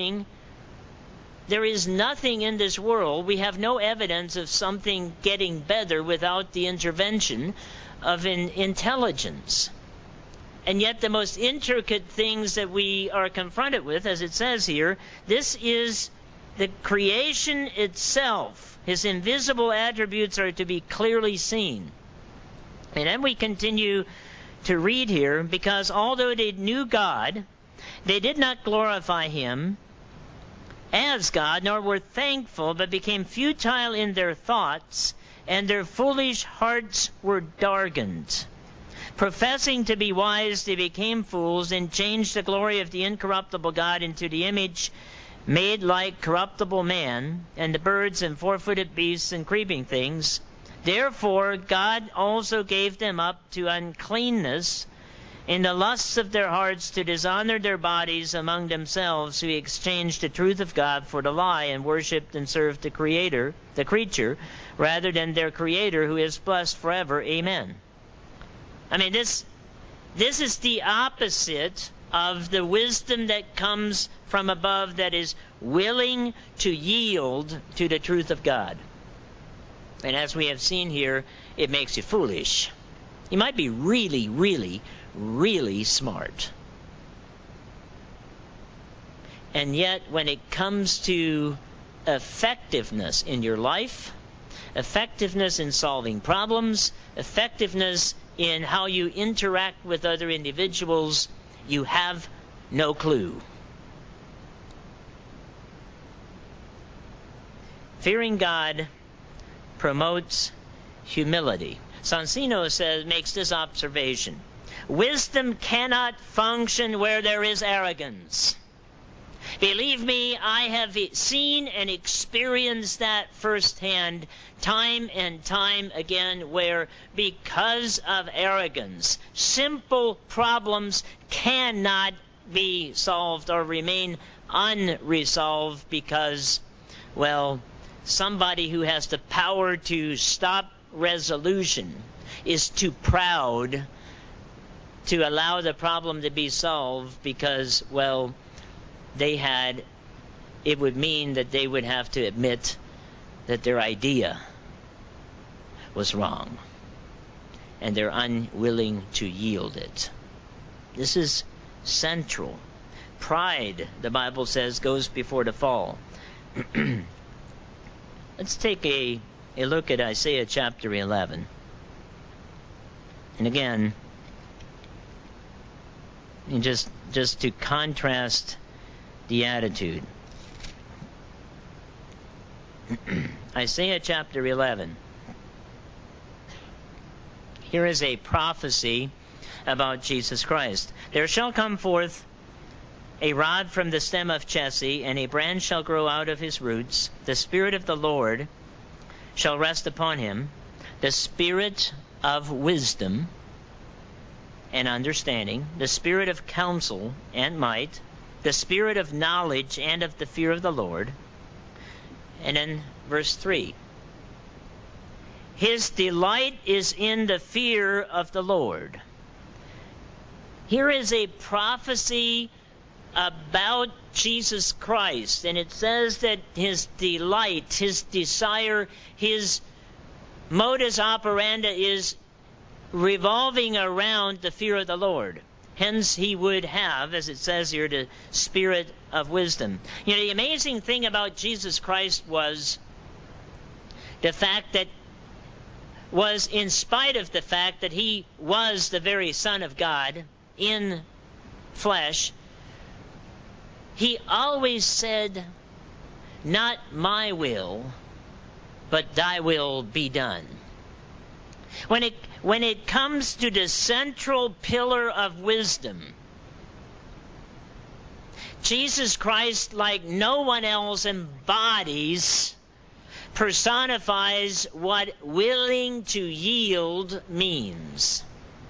S1: is nothing in this world, we have no evidence of something getting better without the intervention of an intelligence. And yet the most intricate things that we are confronted with, as it says here, this is the creation itself. His invisible attributes are to be clearly seen. And then we continue to read here, because although they knew God, they did not glorify him as God, nor were thankful, but became futile in their thoughts, and their foolish hearts were darkened. Professing to be wise, they became fools and changed the glory of the incorruptible God into the image made like corruptible man, and the birds and four-footed beasts and creeping things. Therefore God also gave them up to uncleanness in the lusts of their hearts, to dishonor their bodies among themselves, who exchanged the truth of God for the lie, and worshipped and served the creature, rather than their Creator, who is blessed forever. Amen. I mean, this is the opposite of the wisdom that comes from above, that is willing to yield to the truth of God. And as we have seen here, it makes you foolish. You might be really, really, really smart. And yet, when it comes to effectiveness in your life, effectiveness in solving problems, effectiveness in how you interact with other individuals, you have no clue. Fearing God promotes humility. Sonsino makes this observation: wisdom cannot function where there is arrogance. Believe me, I have seen and experienced that firsthand, time and time again, where because of arrogance, simple problems cannot be solved or remain unresolved because, well, somebody who has the power to stop resolution is too proud to allow the problem to be solved because, well, it would mean that they would have to admit that their idea was wrong, and they're unwilling to yield it. This is central. Pride, the Bible says, goes before the fall. Let's take a look at Isaiah chapter 11. And again, just to contrast the attitude. Isaiah chapter 11. Here is a prophecy about Jesus Christ. There shall come forth a rod from the stem of Jesse, and a branch shall grow out of his roots. The Spirit of the Lord shall rest upon him, the Spirit of wisdom and understanding, the Spirit of counsel and might, the Spirit of knowledge and of the fear of the Lord. And then verse 3. His delight is in the fear of the Lord. Here is a prophecy about Jesus Christ, and it says that his delight, his desire, his modus operandi is revolving around the fear of the Lord. Hence, he would have, as it says here, the spirit of wisdom. You know, the amazing thing about Jesus Christ was the fact that in spite of the fact that he was the very Son of God in flesh, he always said, "Not my will, but thy will be done." When it comes to the central pillar of wisdom, Jesus Christ, like no one else, embodies, personifies what willing to yield means.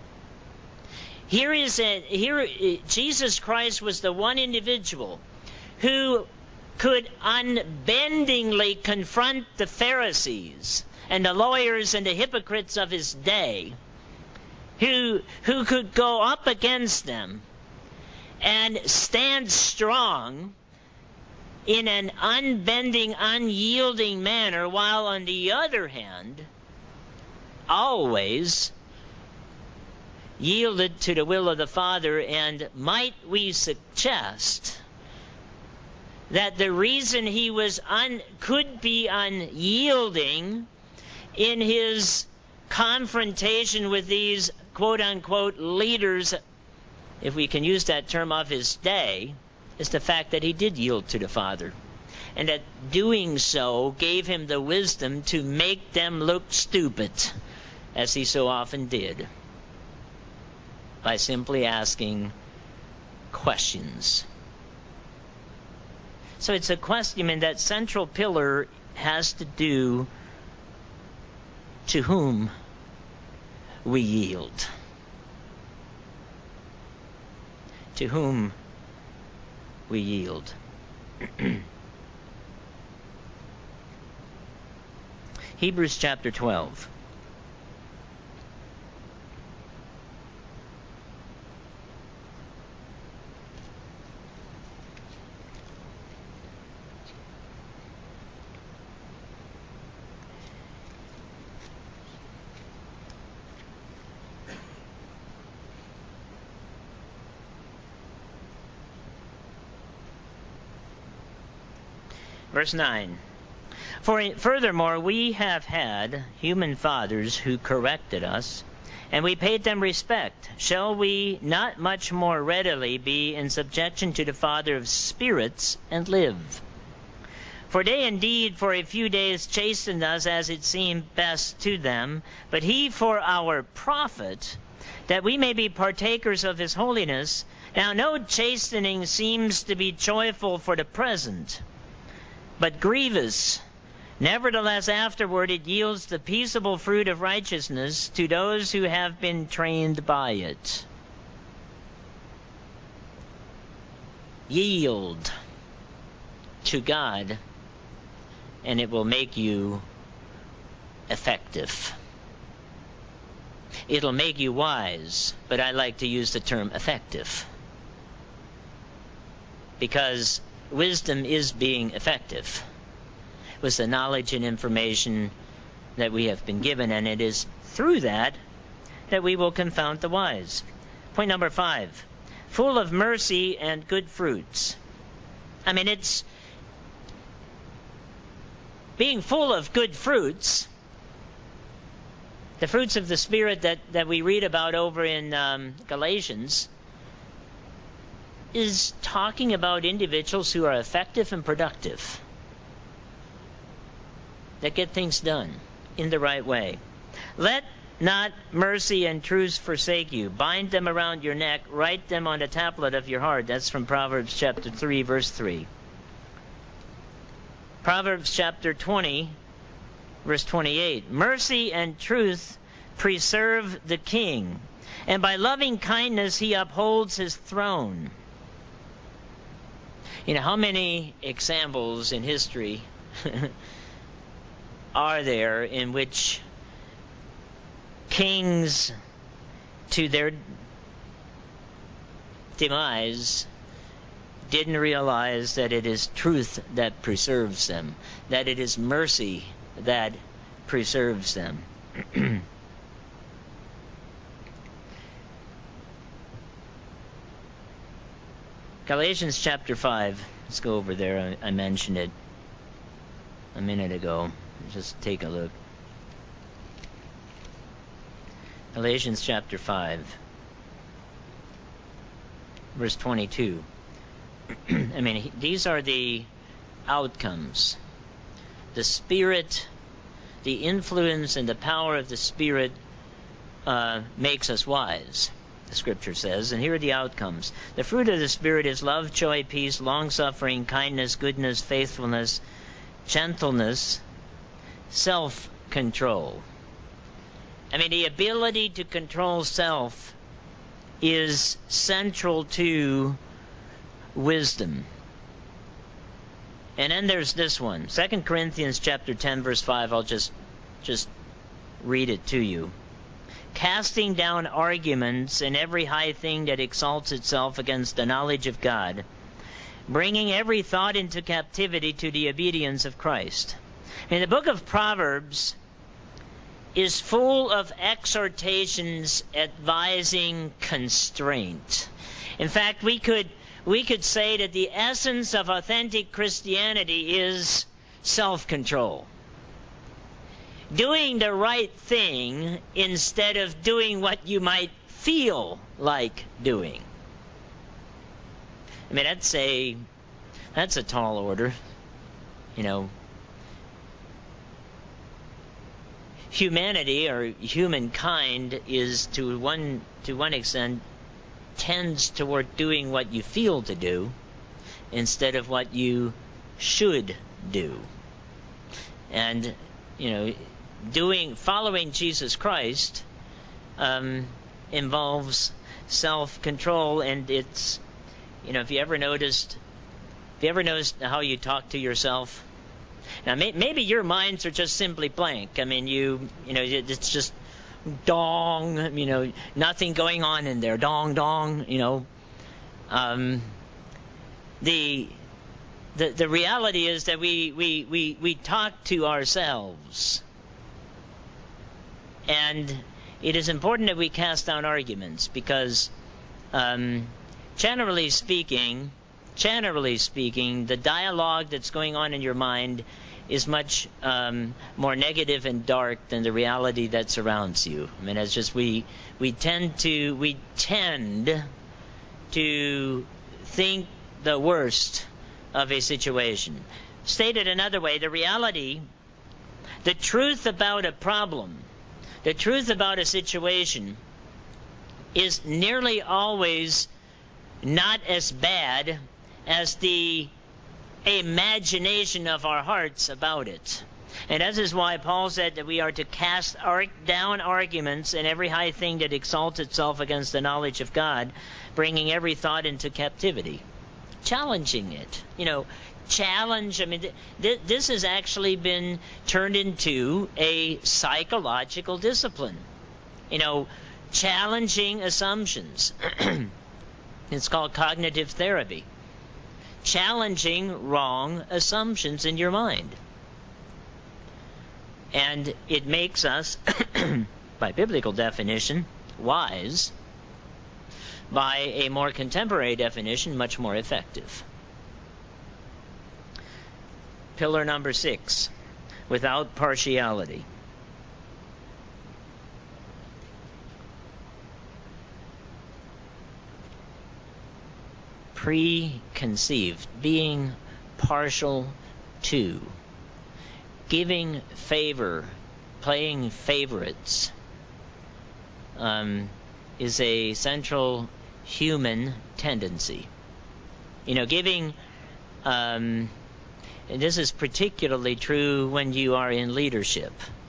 S1: Jesus Christ was the one individual who could unbendingly confront the Pharisees and the lawyers and the hypocrites of his day, who could go up against them and stand strong in an unbending, unyielding manner, while on the other hand, always yielded to the will of the Father. And might we suggest that the reason he could be unyielding in his confrontation with these quote-unquote leaders, if we can use that term, of his day, is the fact that he did yield to the Father. and that doing so gave him the wisdom to make them look stupid, as he so often did, by simply asking questions. So it's a question, and that central pillar has to do to whom we yield. To whom we yield. Hebrews chapter 12. Verse 9. Furthermore, we have had human fathers who corrected us, and we paid them respect. Shall we not much more readily be in subjection to the Father of spirits and live? For they indeed for a few days chastened us as it seemed best to them, but he for our profit, that we may be partakers of his holiness. Now no chastening seems to be joyful for the present, but grievous. Nevertheless, afterward it yields the peaceable fruit of righteousness to those who have been trained by it. Yield to God, and it will make you effective. It'll make you wise, but I like to use the term effective, because wisdom is being effective with the knowledge and information that we have been given, and it is through that that we will confound the wise. Point number 5, full of mercy and good fruits. I mean, it's being full of good fruits. The fruits of the Spirit that we read about over in Galatians is talking about individuals who are effective and productive, that get things done in the right way. Let not mercy and truth forsake you. Bind them around your neck. Write them on the tablet of your heart. That's from Proverbs chapter 3, verse 3. Proverbs chapter 20, verse 28. Mercy and truth preserve the king, and by loving kindness he upholds his throne. You know, how many examples in history are there in which kings, to their demise, didn't realize that it is truth that preserves them, that it is mercy that preserves them? Galatians chapter 5. Let's go over there. I mentioned it a minute ago. Just take a look. Galatians chapter 5, verse 22. I mean, these are the outcomes. The Spirit, the influence and the power of the Spirit makes us wise, the Scripture says. And here are the outcomes. The fruit of the Spirit is love, joy, peace, long-suffering, kindness, goodness, faithfulness, gentleness, self-control. I mean, the ability to control self is central to wisdom. And then there's this one, 2 Corinthians chapter 10, verse 5. I'll just read it to you. Casting down arguments and every high thing that exalts itself against the knowledge of God, bringing every thought into captivity to the obedience of Christ. And the book of Proverbs is full of exhortations advising constraint. In fact, we could say that the essence of authentic Christianity is self-control. Doing the right thing instead of doing what you might feel like doing. I mean, that's a tall order. humanity or humankind is to one extent tends toward doing what you feel to do instead of what you should do. And following Jesus Christ involves self-control, and it's if you ever noticed how you talk to yourself. Now, maybe your minds are just simply blank. I mean, it's just dong, nothing going on in there. Dong, dong, The reality is that we talk to ourselves. And it is important that we cast down arguments because, generally speaking, the dialogue that's going on in your mind is much more negative and dark than the reality that surrounds you. I mean, it's just we tend to think the worst of a situation. Stated another way, the truth about a problem, the truth about a situation is nearly always not as bad as the imagination of our hearts about it. And this is why Paul said that we are to cast down arguments and every high thing that exalts itself against the knowledge of God, bringing every thought into captivity. Challenging it. Challenge. I mean, this has actually been turned into a psychological discipline. Challenging assumptions. It's called cognitive therapy. Challenging wrong assumptions in your mind. And it makes us, by biblical definition, wise. By a more contemporary definition, much more effective. Pillar number 6, without partiality. Preconceived, being partial to, giving favor, playing favorites, is a central human tendency. Giving, and this is particularly true when you are in leadership.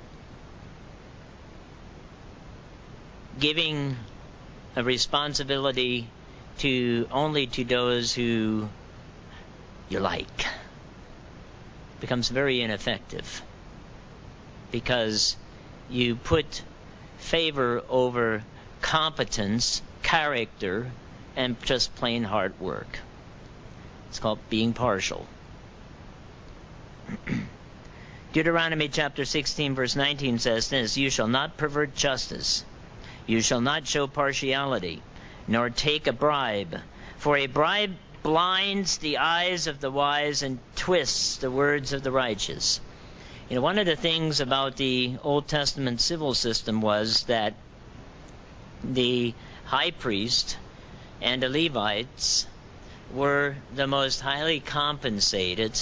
S1: Giving a responsibility only to those who you like becomes very ineffective because you put favor over competence, character, and just plain hard work. It's called being partial. Deuteronomy chapter 16 verse 19 says this, "You shall not pervert justice. You shall not show partiality, nor take a bribe. For a bribe blinds the eyes of the wise and twists the words of the righteous." One of the things about the Old Testament civil system was that the high priest and the Levites were the most highly compensated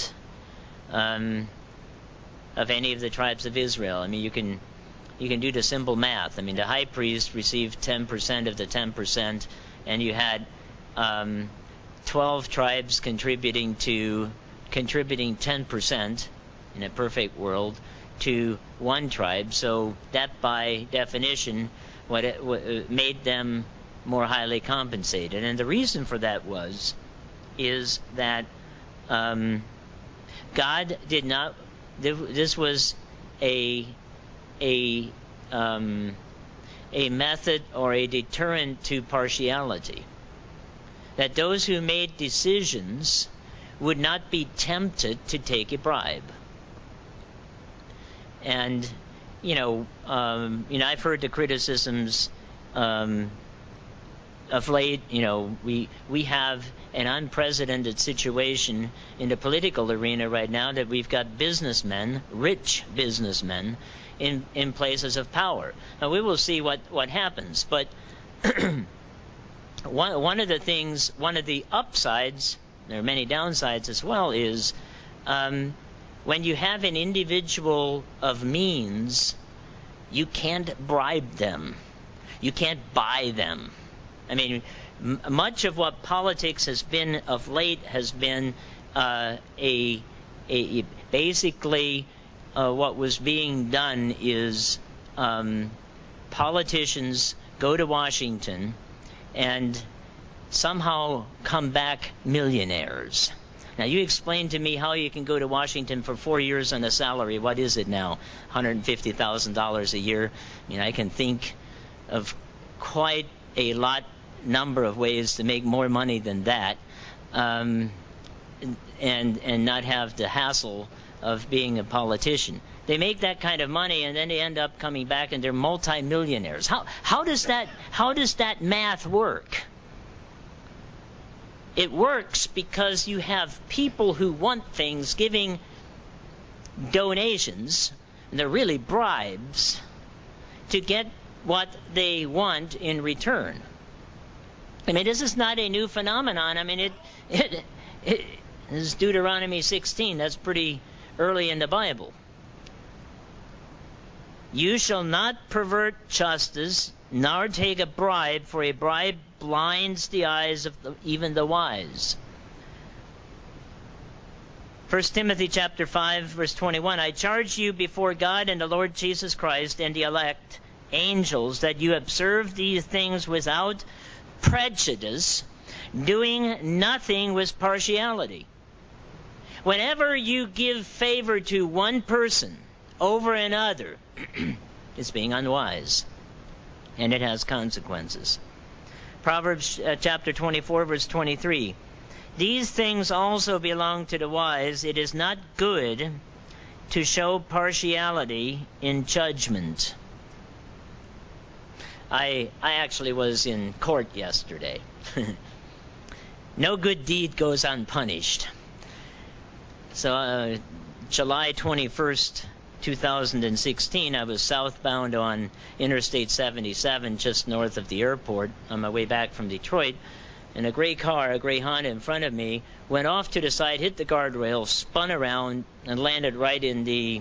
S1: of any of the tribes of Israel. I mean, you can do the simple math. I mean, the high priest received 10% of the 10%, and you had 12 tribes contributing 10% in a perfect world to one tribe. So that, by definition, made them more highly compensated. And the reason for that is that God did not. This was a method or a deterrent to partiality. That those who made decisions would not be tempted to take a bribe. And I've heard the criticisms of late. We have an unprecedented situation in the political arena right now, that we've got businessmen, rich businessmen, in places of power. Now we will see what happens, but one of the upsides, there are many downsides as well, is when you have an individual of means, you can't bribe them. You can't buy them. I mean, much of what politics has been of late has been basically what was being done is politicians go to Washington and somehow come back millionaires. Now, you explain to me how you can go to Washington for 4 years on a salary. What is it now? $150,000 a year? I mean, I can think of quite a number of ways to make more money than that, and not have the hassle of being a politician. They make that kind of money, and then they end up coming back, and they're multimillionaires. How does that math work? It works because you have people who want things giving donations, and they're really bribes, to get what they want in return. I mean, this is not a new phenomenon. I mean, it is Deuteronomy 16. That's pretty early in the Bible. You shall not pervert justice, nor take a bribe, for a bribe blinds the eyes of even the wise. 1 Timothy chapter 5, verse 21, I charge you before God and the Lord Jesus Christ and the elect angels that you observe these things without prejudice, doing nothing with partiality. Whenever you give favor to one person over another, it's being unwise, and it has consequences. Proverbs chapter 24, verse 23. These things also belong to the wise. It is not good to show partiality in judgment. I actually was in court yesterday. No good deed goes unpunished. So July 21st, 2016, I was southbound on Interstate 77 just north of the airport on my way back from Detroit, and a gray car, a gray Honda in front of me, went off to the side, hit the guardrail, spun around, and landed right in the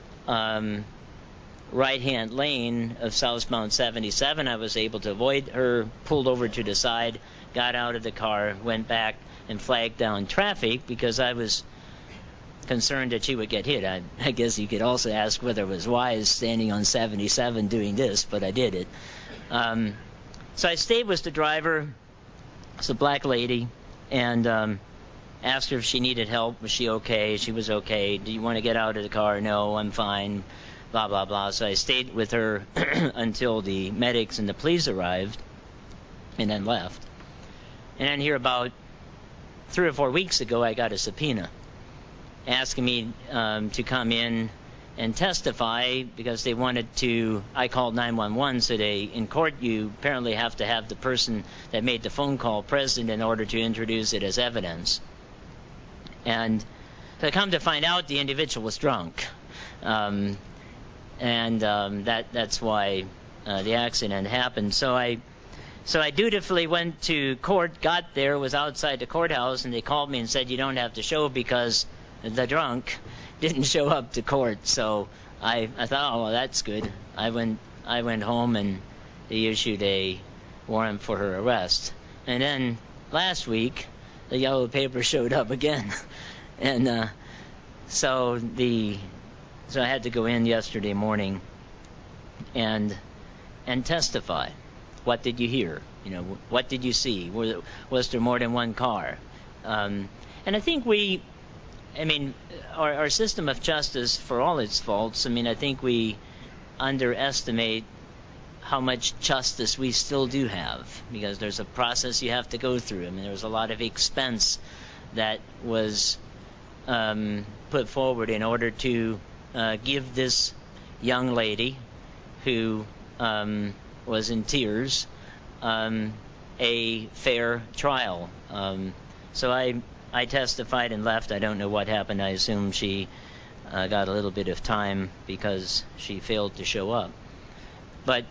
S1: right-hand lane of southbound 77. I was able to avoid her, pulled over to the side, got out of the car, went back and flagged down traffic because I was concerned that she would get hit. I guess you could also ask whether it was wise standing on 77 doing this, but I did it. So I stayed with the driver. It's a black lady, and asked her if she needed help. Was she okay? She was okay. Do you want to get out of the car? No, I'm fine. Blah, blah, blah. So I stayed with her until the medics and the police arrived, and then left. And then here about 3 or 4 weeks ago, I got a subpoena asking me to come in and testify because they wanted to. I called 911, so in court you apparently have to have the person that made the phone call present in order to introduce it as evidence. And to come to find out, the individual was drunk. That's why the accident happened. So I dutifully went to court, got there, was outside the courthouse, and they called me and said, you don't have to show because the drunk didn't show up to court. So I thought, oh, well, that's good. I went home, and they issued a warrant for her arrest. And then last week, the yellow paper showed up again. And so I had to go in yesterday morning and testify. What did you hear? What did you see? Was there more than one car? And I think our system of justice, for all its faults, I think we underestimate how much justice we still do have, because there's a process you have to go through. There was a lot of expense that was put forward in order to give this young lady who was in tears a fair trial. So I testified and left. I don't know what happened. I assume she got a little bit of time because she failed to show up. But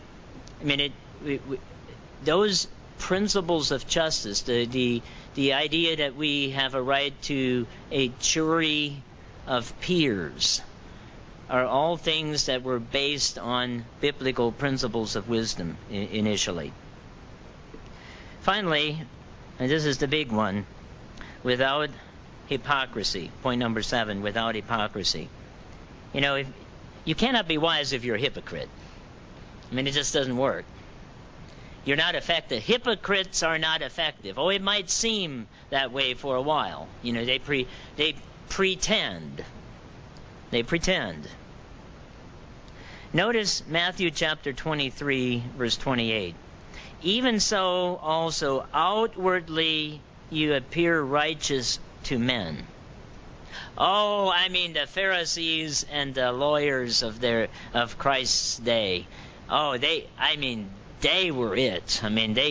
S1: those principles of justice, the idea that we have a right to a jury of peers are all things that were based on biblical principles of wisdom initially. Finally, and this is the big one, without hypocrisy. Point number 7, without hypocrisy. You cannot be wise if you're a hypocrite. It just doesn't work. You're not effective. Hypocrites are not effective. Oh, it might seem that way for a while. They pretend. They pretend. Notice Matthew chapter 23, verse 28. Even so also outwardly you appear righteous to men. Oh, the Pharisees and the lawyers of Christ's day. Oh, they were it.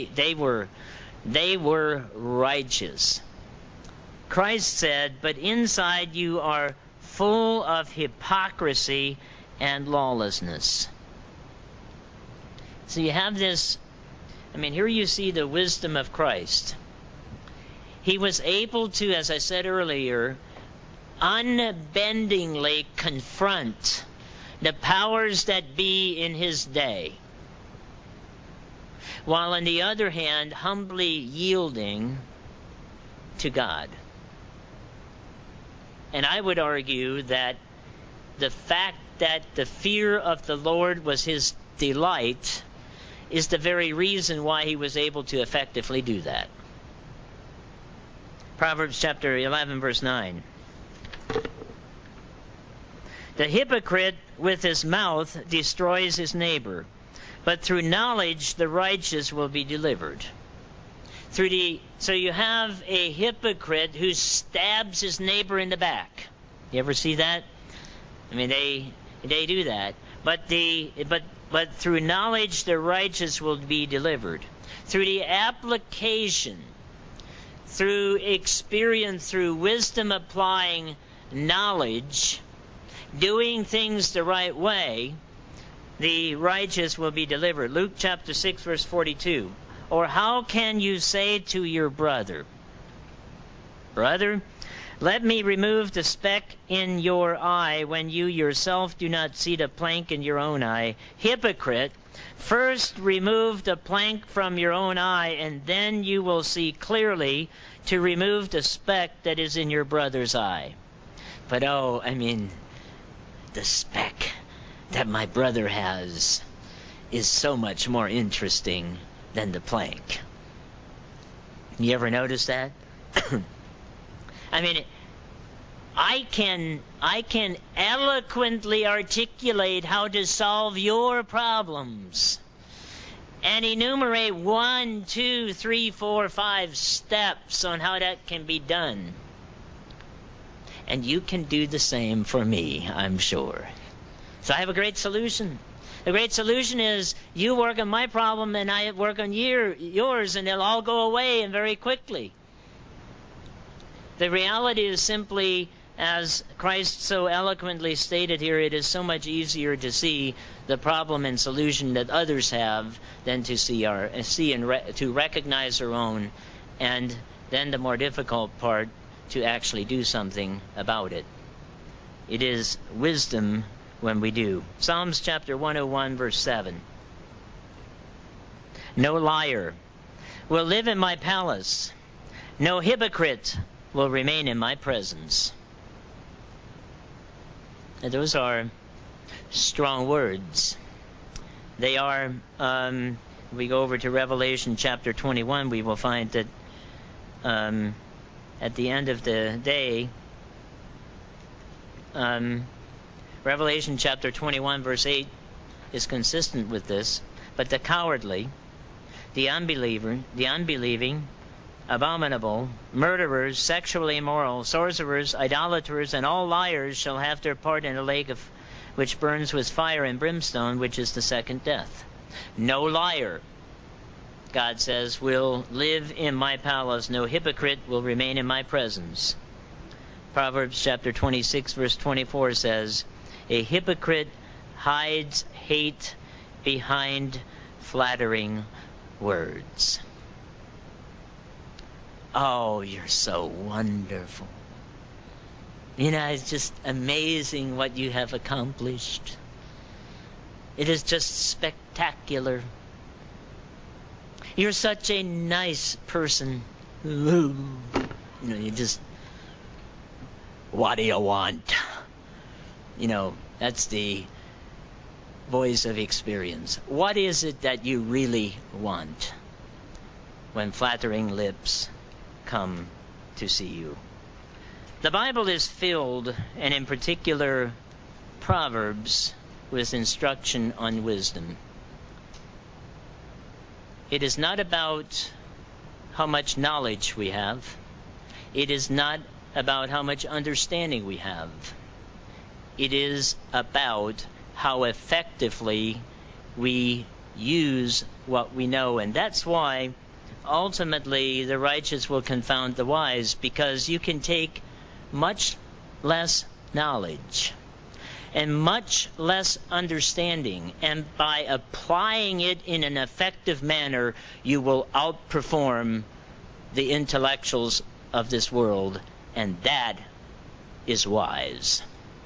S1: They were righteous. Christ said, but inside you are full of hypocrisy and lawlessness. So you have this, here you see the wisdom of Christ. He was able to, as I said earlier, unbendingly confront the powers that be in his day, while on the other hand, humbly yielding to God. And I would argue that the fact that the fear of the Lord was his delight is the very reason why he was able to effectively do that. Proverbs chapter 11, verse 9. The hypocrite with his mouth destroys his neighbor, but through knowledge the righteous will be delivered. So you have a hypocrite who stabs his neighbor in the back. You ever see that? They do that. But through knowledge the righteous will be delivered. Through the application, through experience, through wisdom applying knowledge, doing things the right way, the righteous will be delivered. Luke chapter 6, verse 42. Or how can you say to your brother, Brother, let me remove the speck in your eye when you yourself do not see the plank in your own eye? Hypocrite, first remove the plank from your own eye, and then you will see clearly to remove the speck that is in your brother's eye. But the speck that my brother has is so much more interesting than the plank. You ever notice that? I can eloquently articulate how to solve your problems and enumerate 1, 2, 3, 4, 5 steps on how that can be done. And you can do the same for me, I'm sure. So I have a great solution. The great solution is you work on my problem and I work on yours, and it'll all go away and very quickly. The reality is simply, as Christ so eloquently stated here, it is so much easier to see the problem and solution that others have than to to recognize our own, and then the more difficult part, to actually do something about it. It is wisdom when we do. Psalms chapter 101, verse 7. No liar will live in my palace. No hypocrite will remain in my presence. And those are strong words. They are, we go over to Revelation chapter 21, we will find that at the end of the day, Revelation chapter 21 verse 8 is consistent with this. But the cowardly, the unbelieving, abominable, murderers, sexually immoral, sorcerers, idolaters, and all liars shall have their part in a lake which burns with fire and brimstone, which is the second death. No liar, God says, will live in my palace. No hypocrite will remain in my presence. Proverbs chapter 26 verse 24 says, a hypocrite hides hate behind flattering words. Oh, you're so wonderful. It's just amazing what you have accomplished. It is just spectacular. You're such a nice person. You just, what do you want? That's the voice of experience. What is it that you really want when flattering lips come to see you? The Bible is filled, and in particular Proverbs, with instruction on wisdom. It is not about how much knowledge we have. It is not about how much understanding we have. It is about how effectively we use what we know. And that's why ultimately the righteous will confound the wise, because you can take much less knowledge and much less understanding, and by applying it in an effective manner, you will outperform the intellectuals of this world, and that is wise.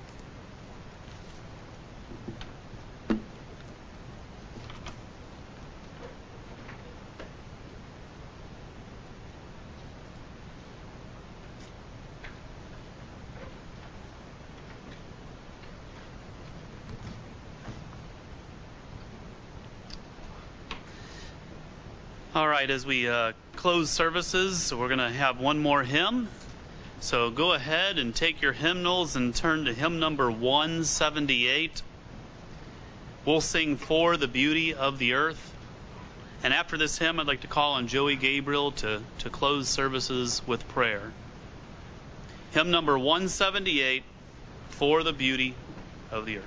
S2: All right, as we close services, we're going to have one more hymn. So go ahead and take your hymnals and turn to hymn number 178. We'll sing For the Beauty of the Earth. And after this hymn, I'd like to call on Joey Gabriel to close services with prayer. Hymn number 178, For the Beauty of the Earth.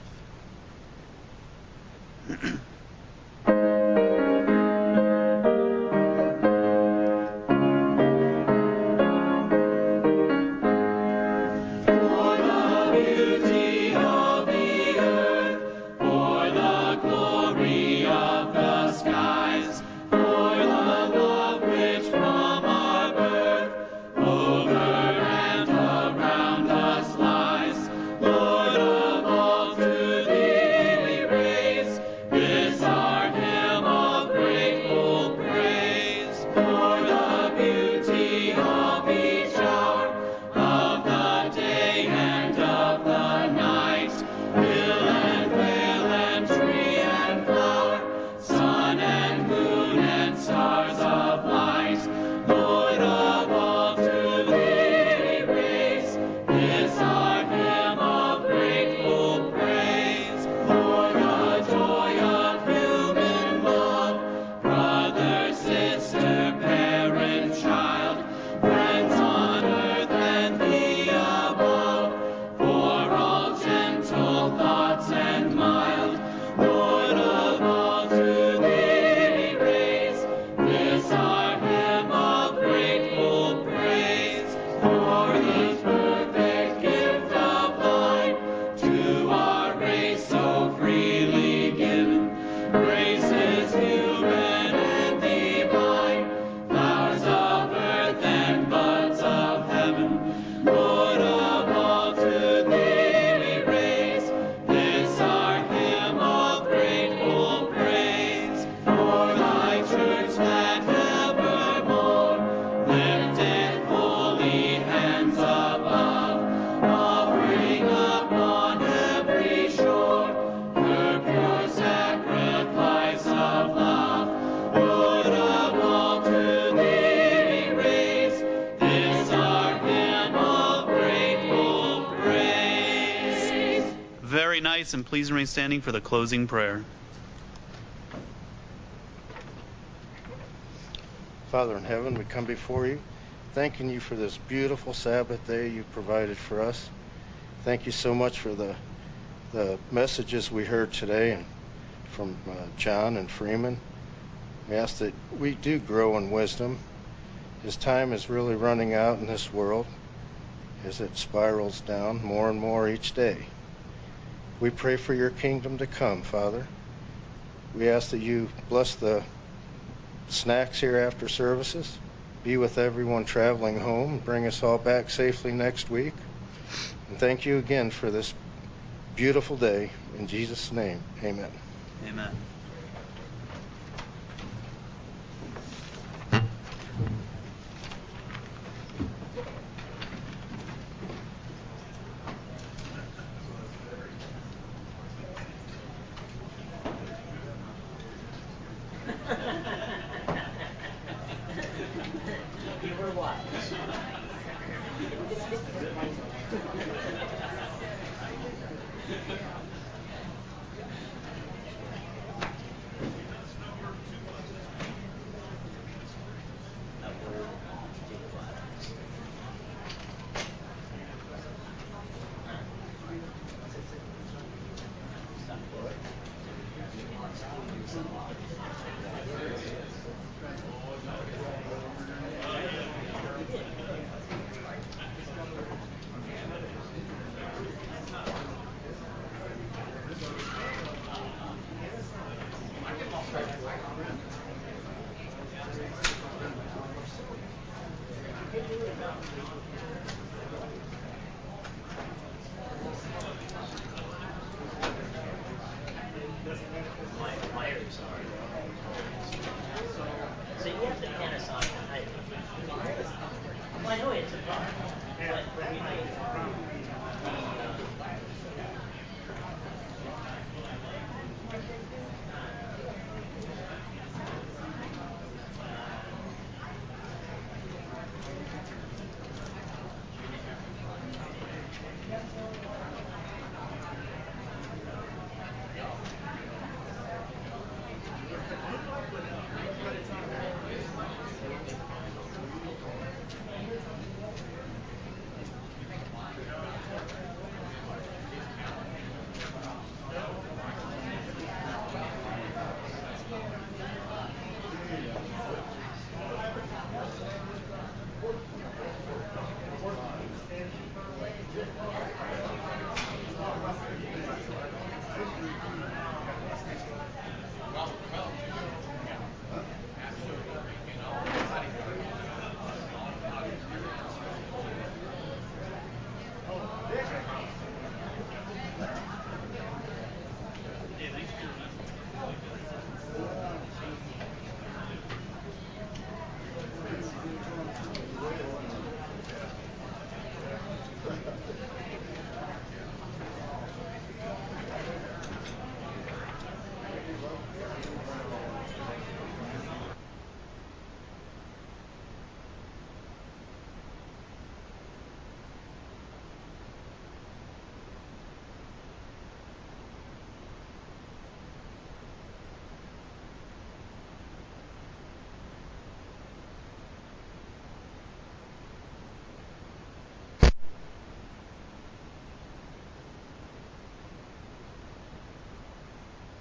S2: And please remain standing for the closing prayer.
S3: Father in heaven, we come before you, thanking you for this beautiful Sabbath day you provided for us. Thank you so much for the messages we heard today and from John and Freeman. We ask that we do grow in wisdom, as time is really running out in this world, as it spirals down more and more each day. We pray for your kingdom to come, Father. We ask that you bless the snacks here after services, be with everyone traveling home, bring us all back safely next week. And thank you again for this beautiful day. In Jesus' name, amen.
S2: Amen.
S1: You were wise. So you have the Panasonic. Well, I know it's a car, but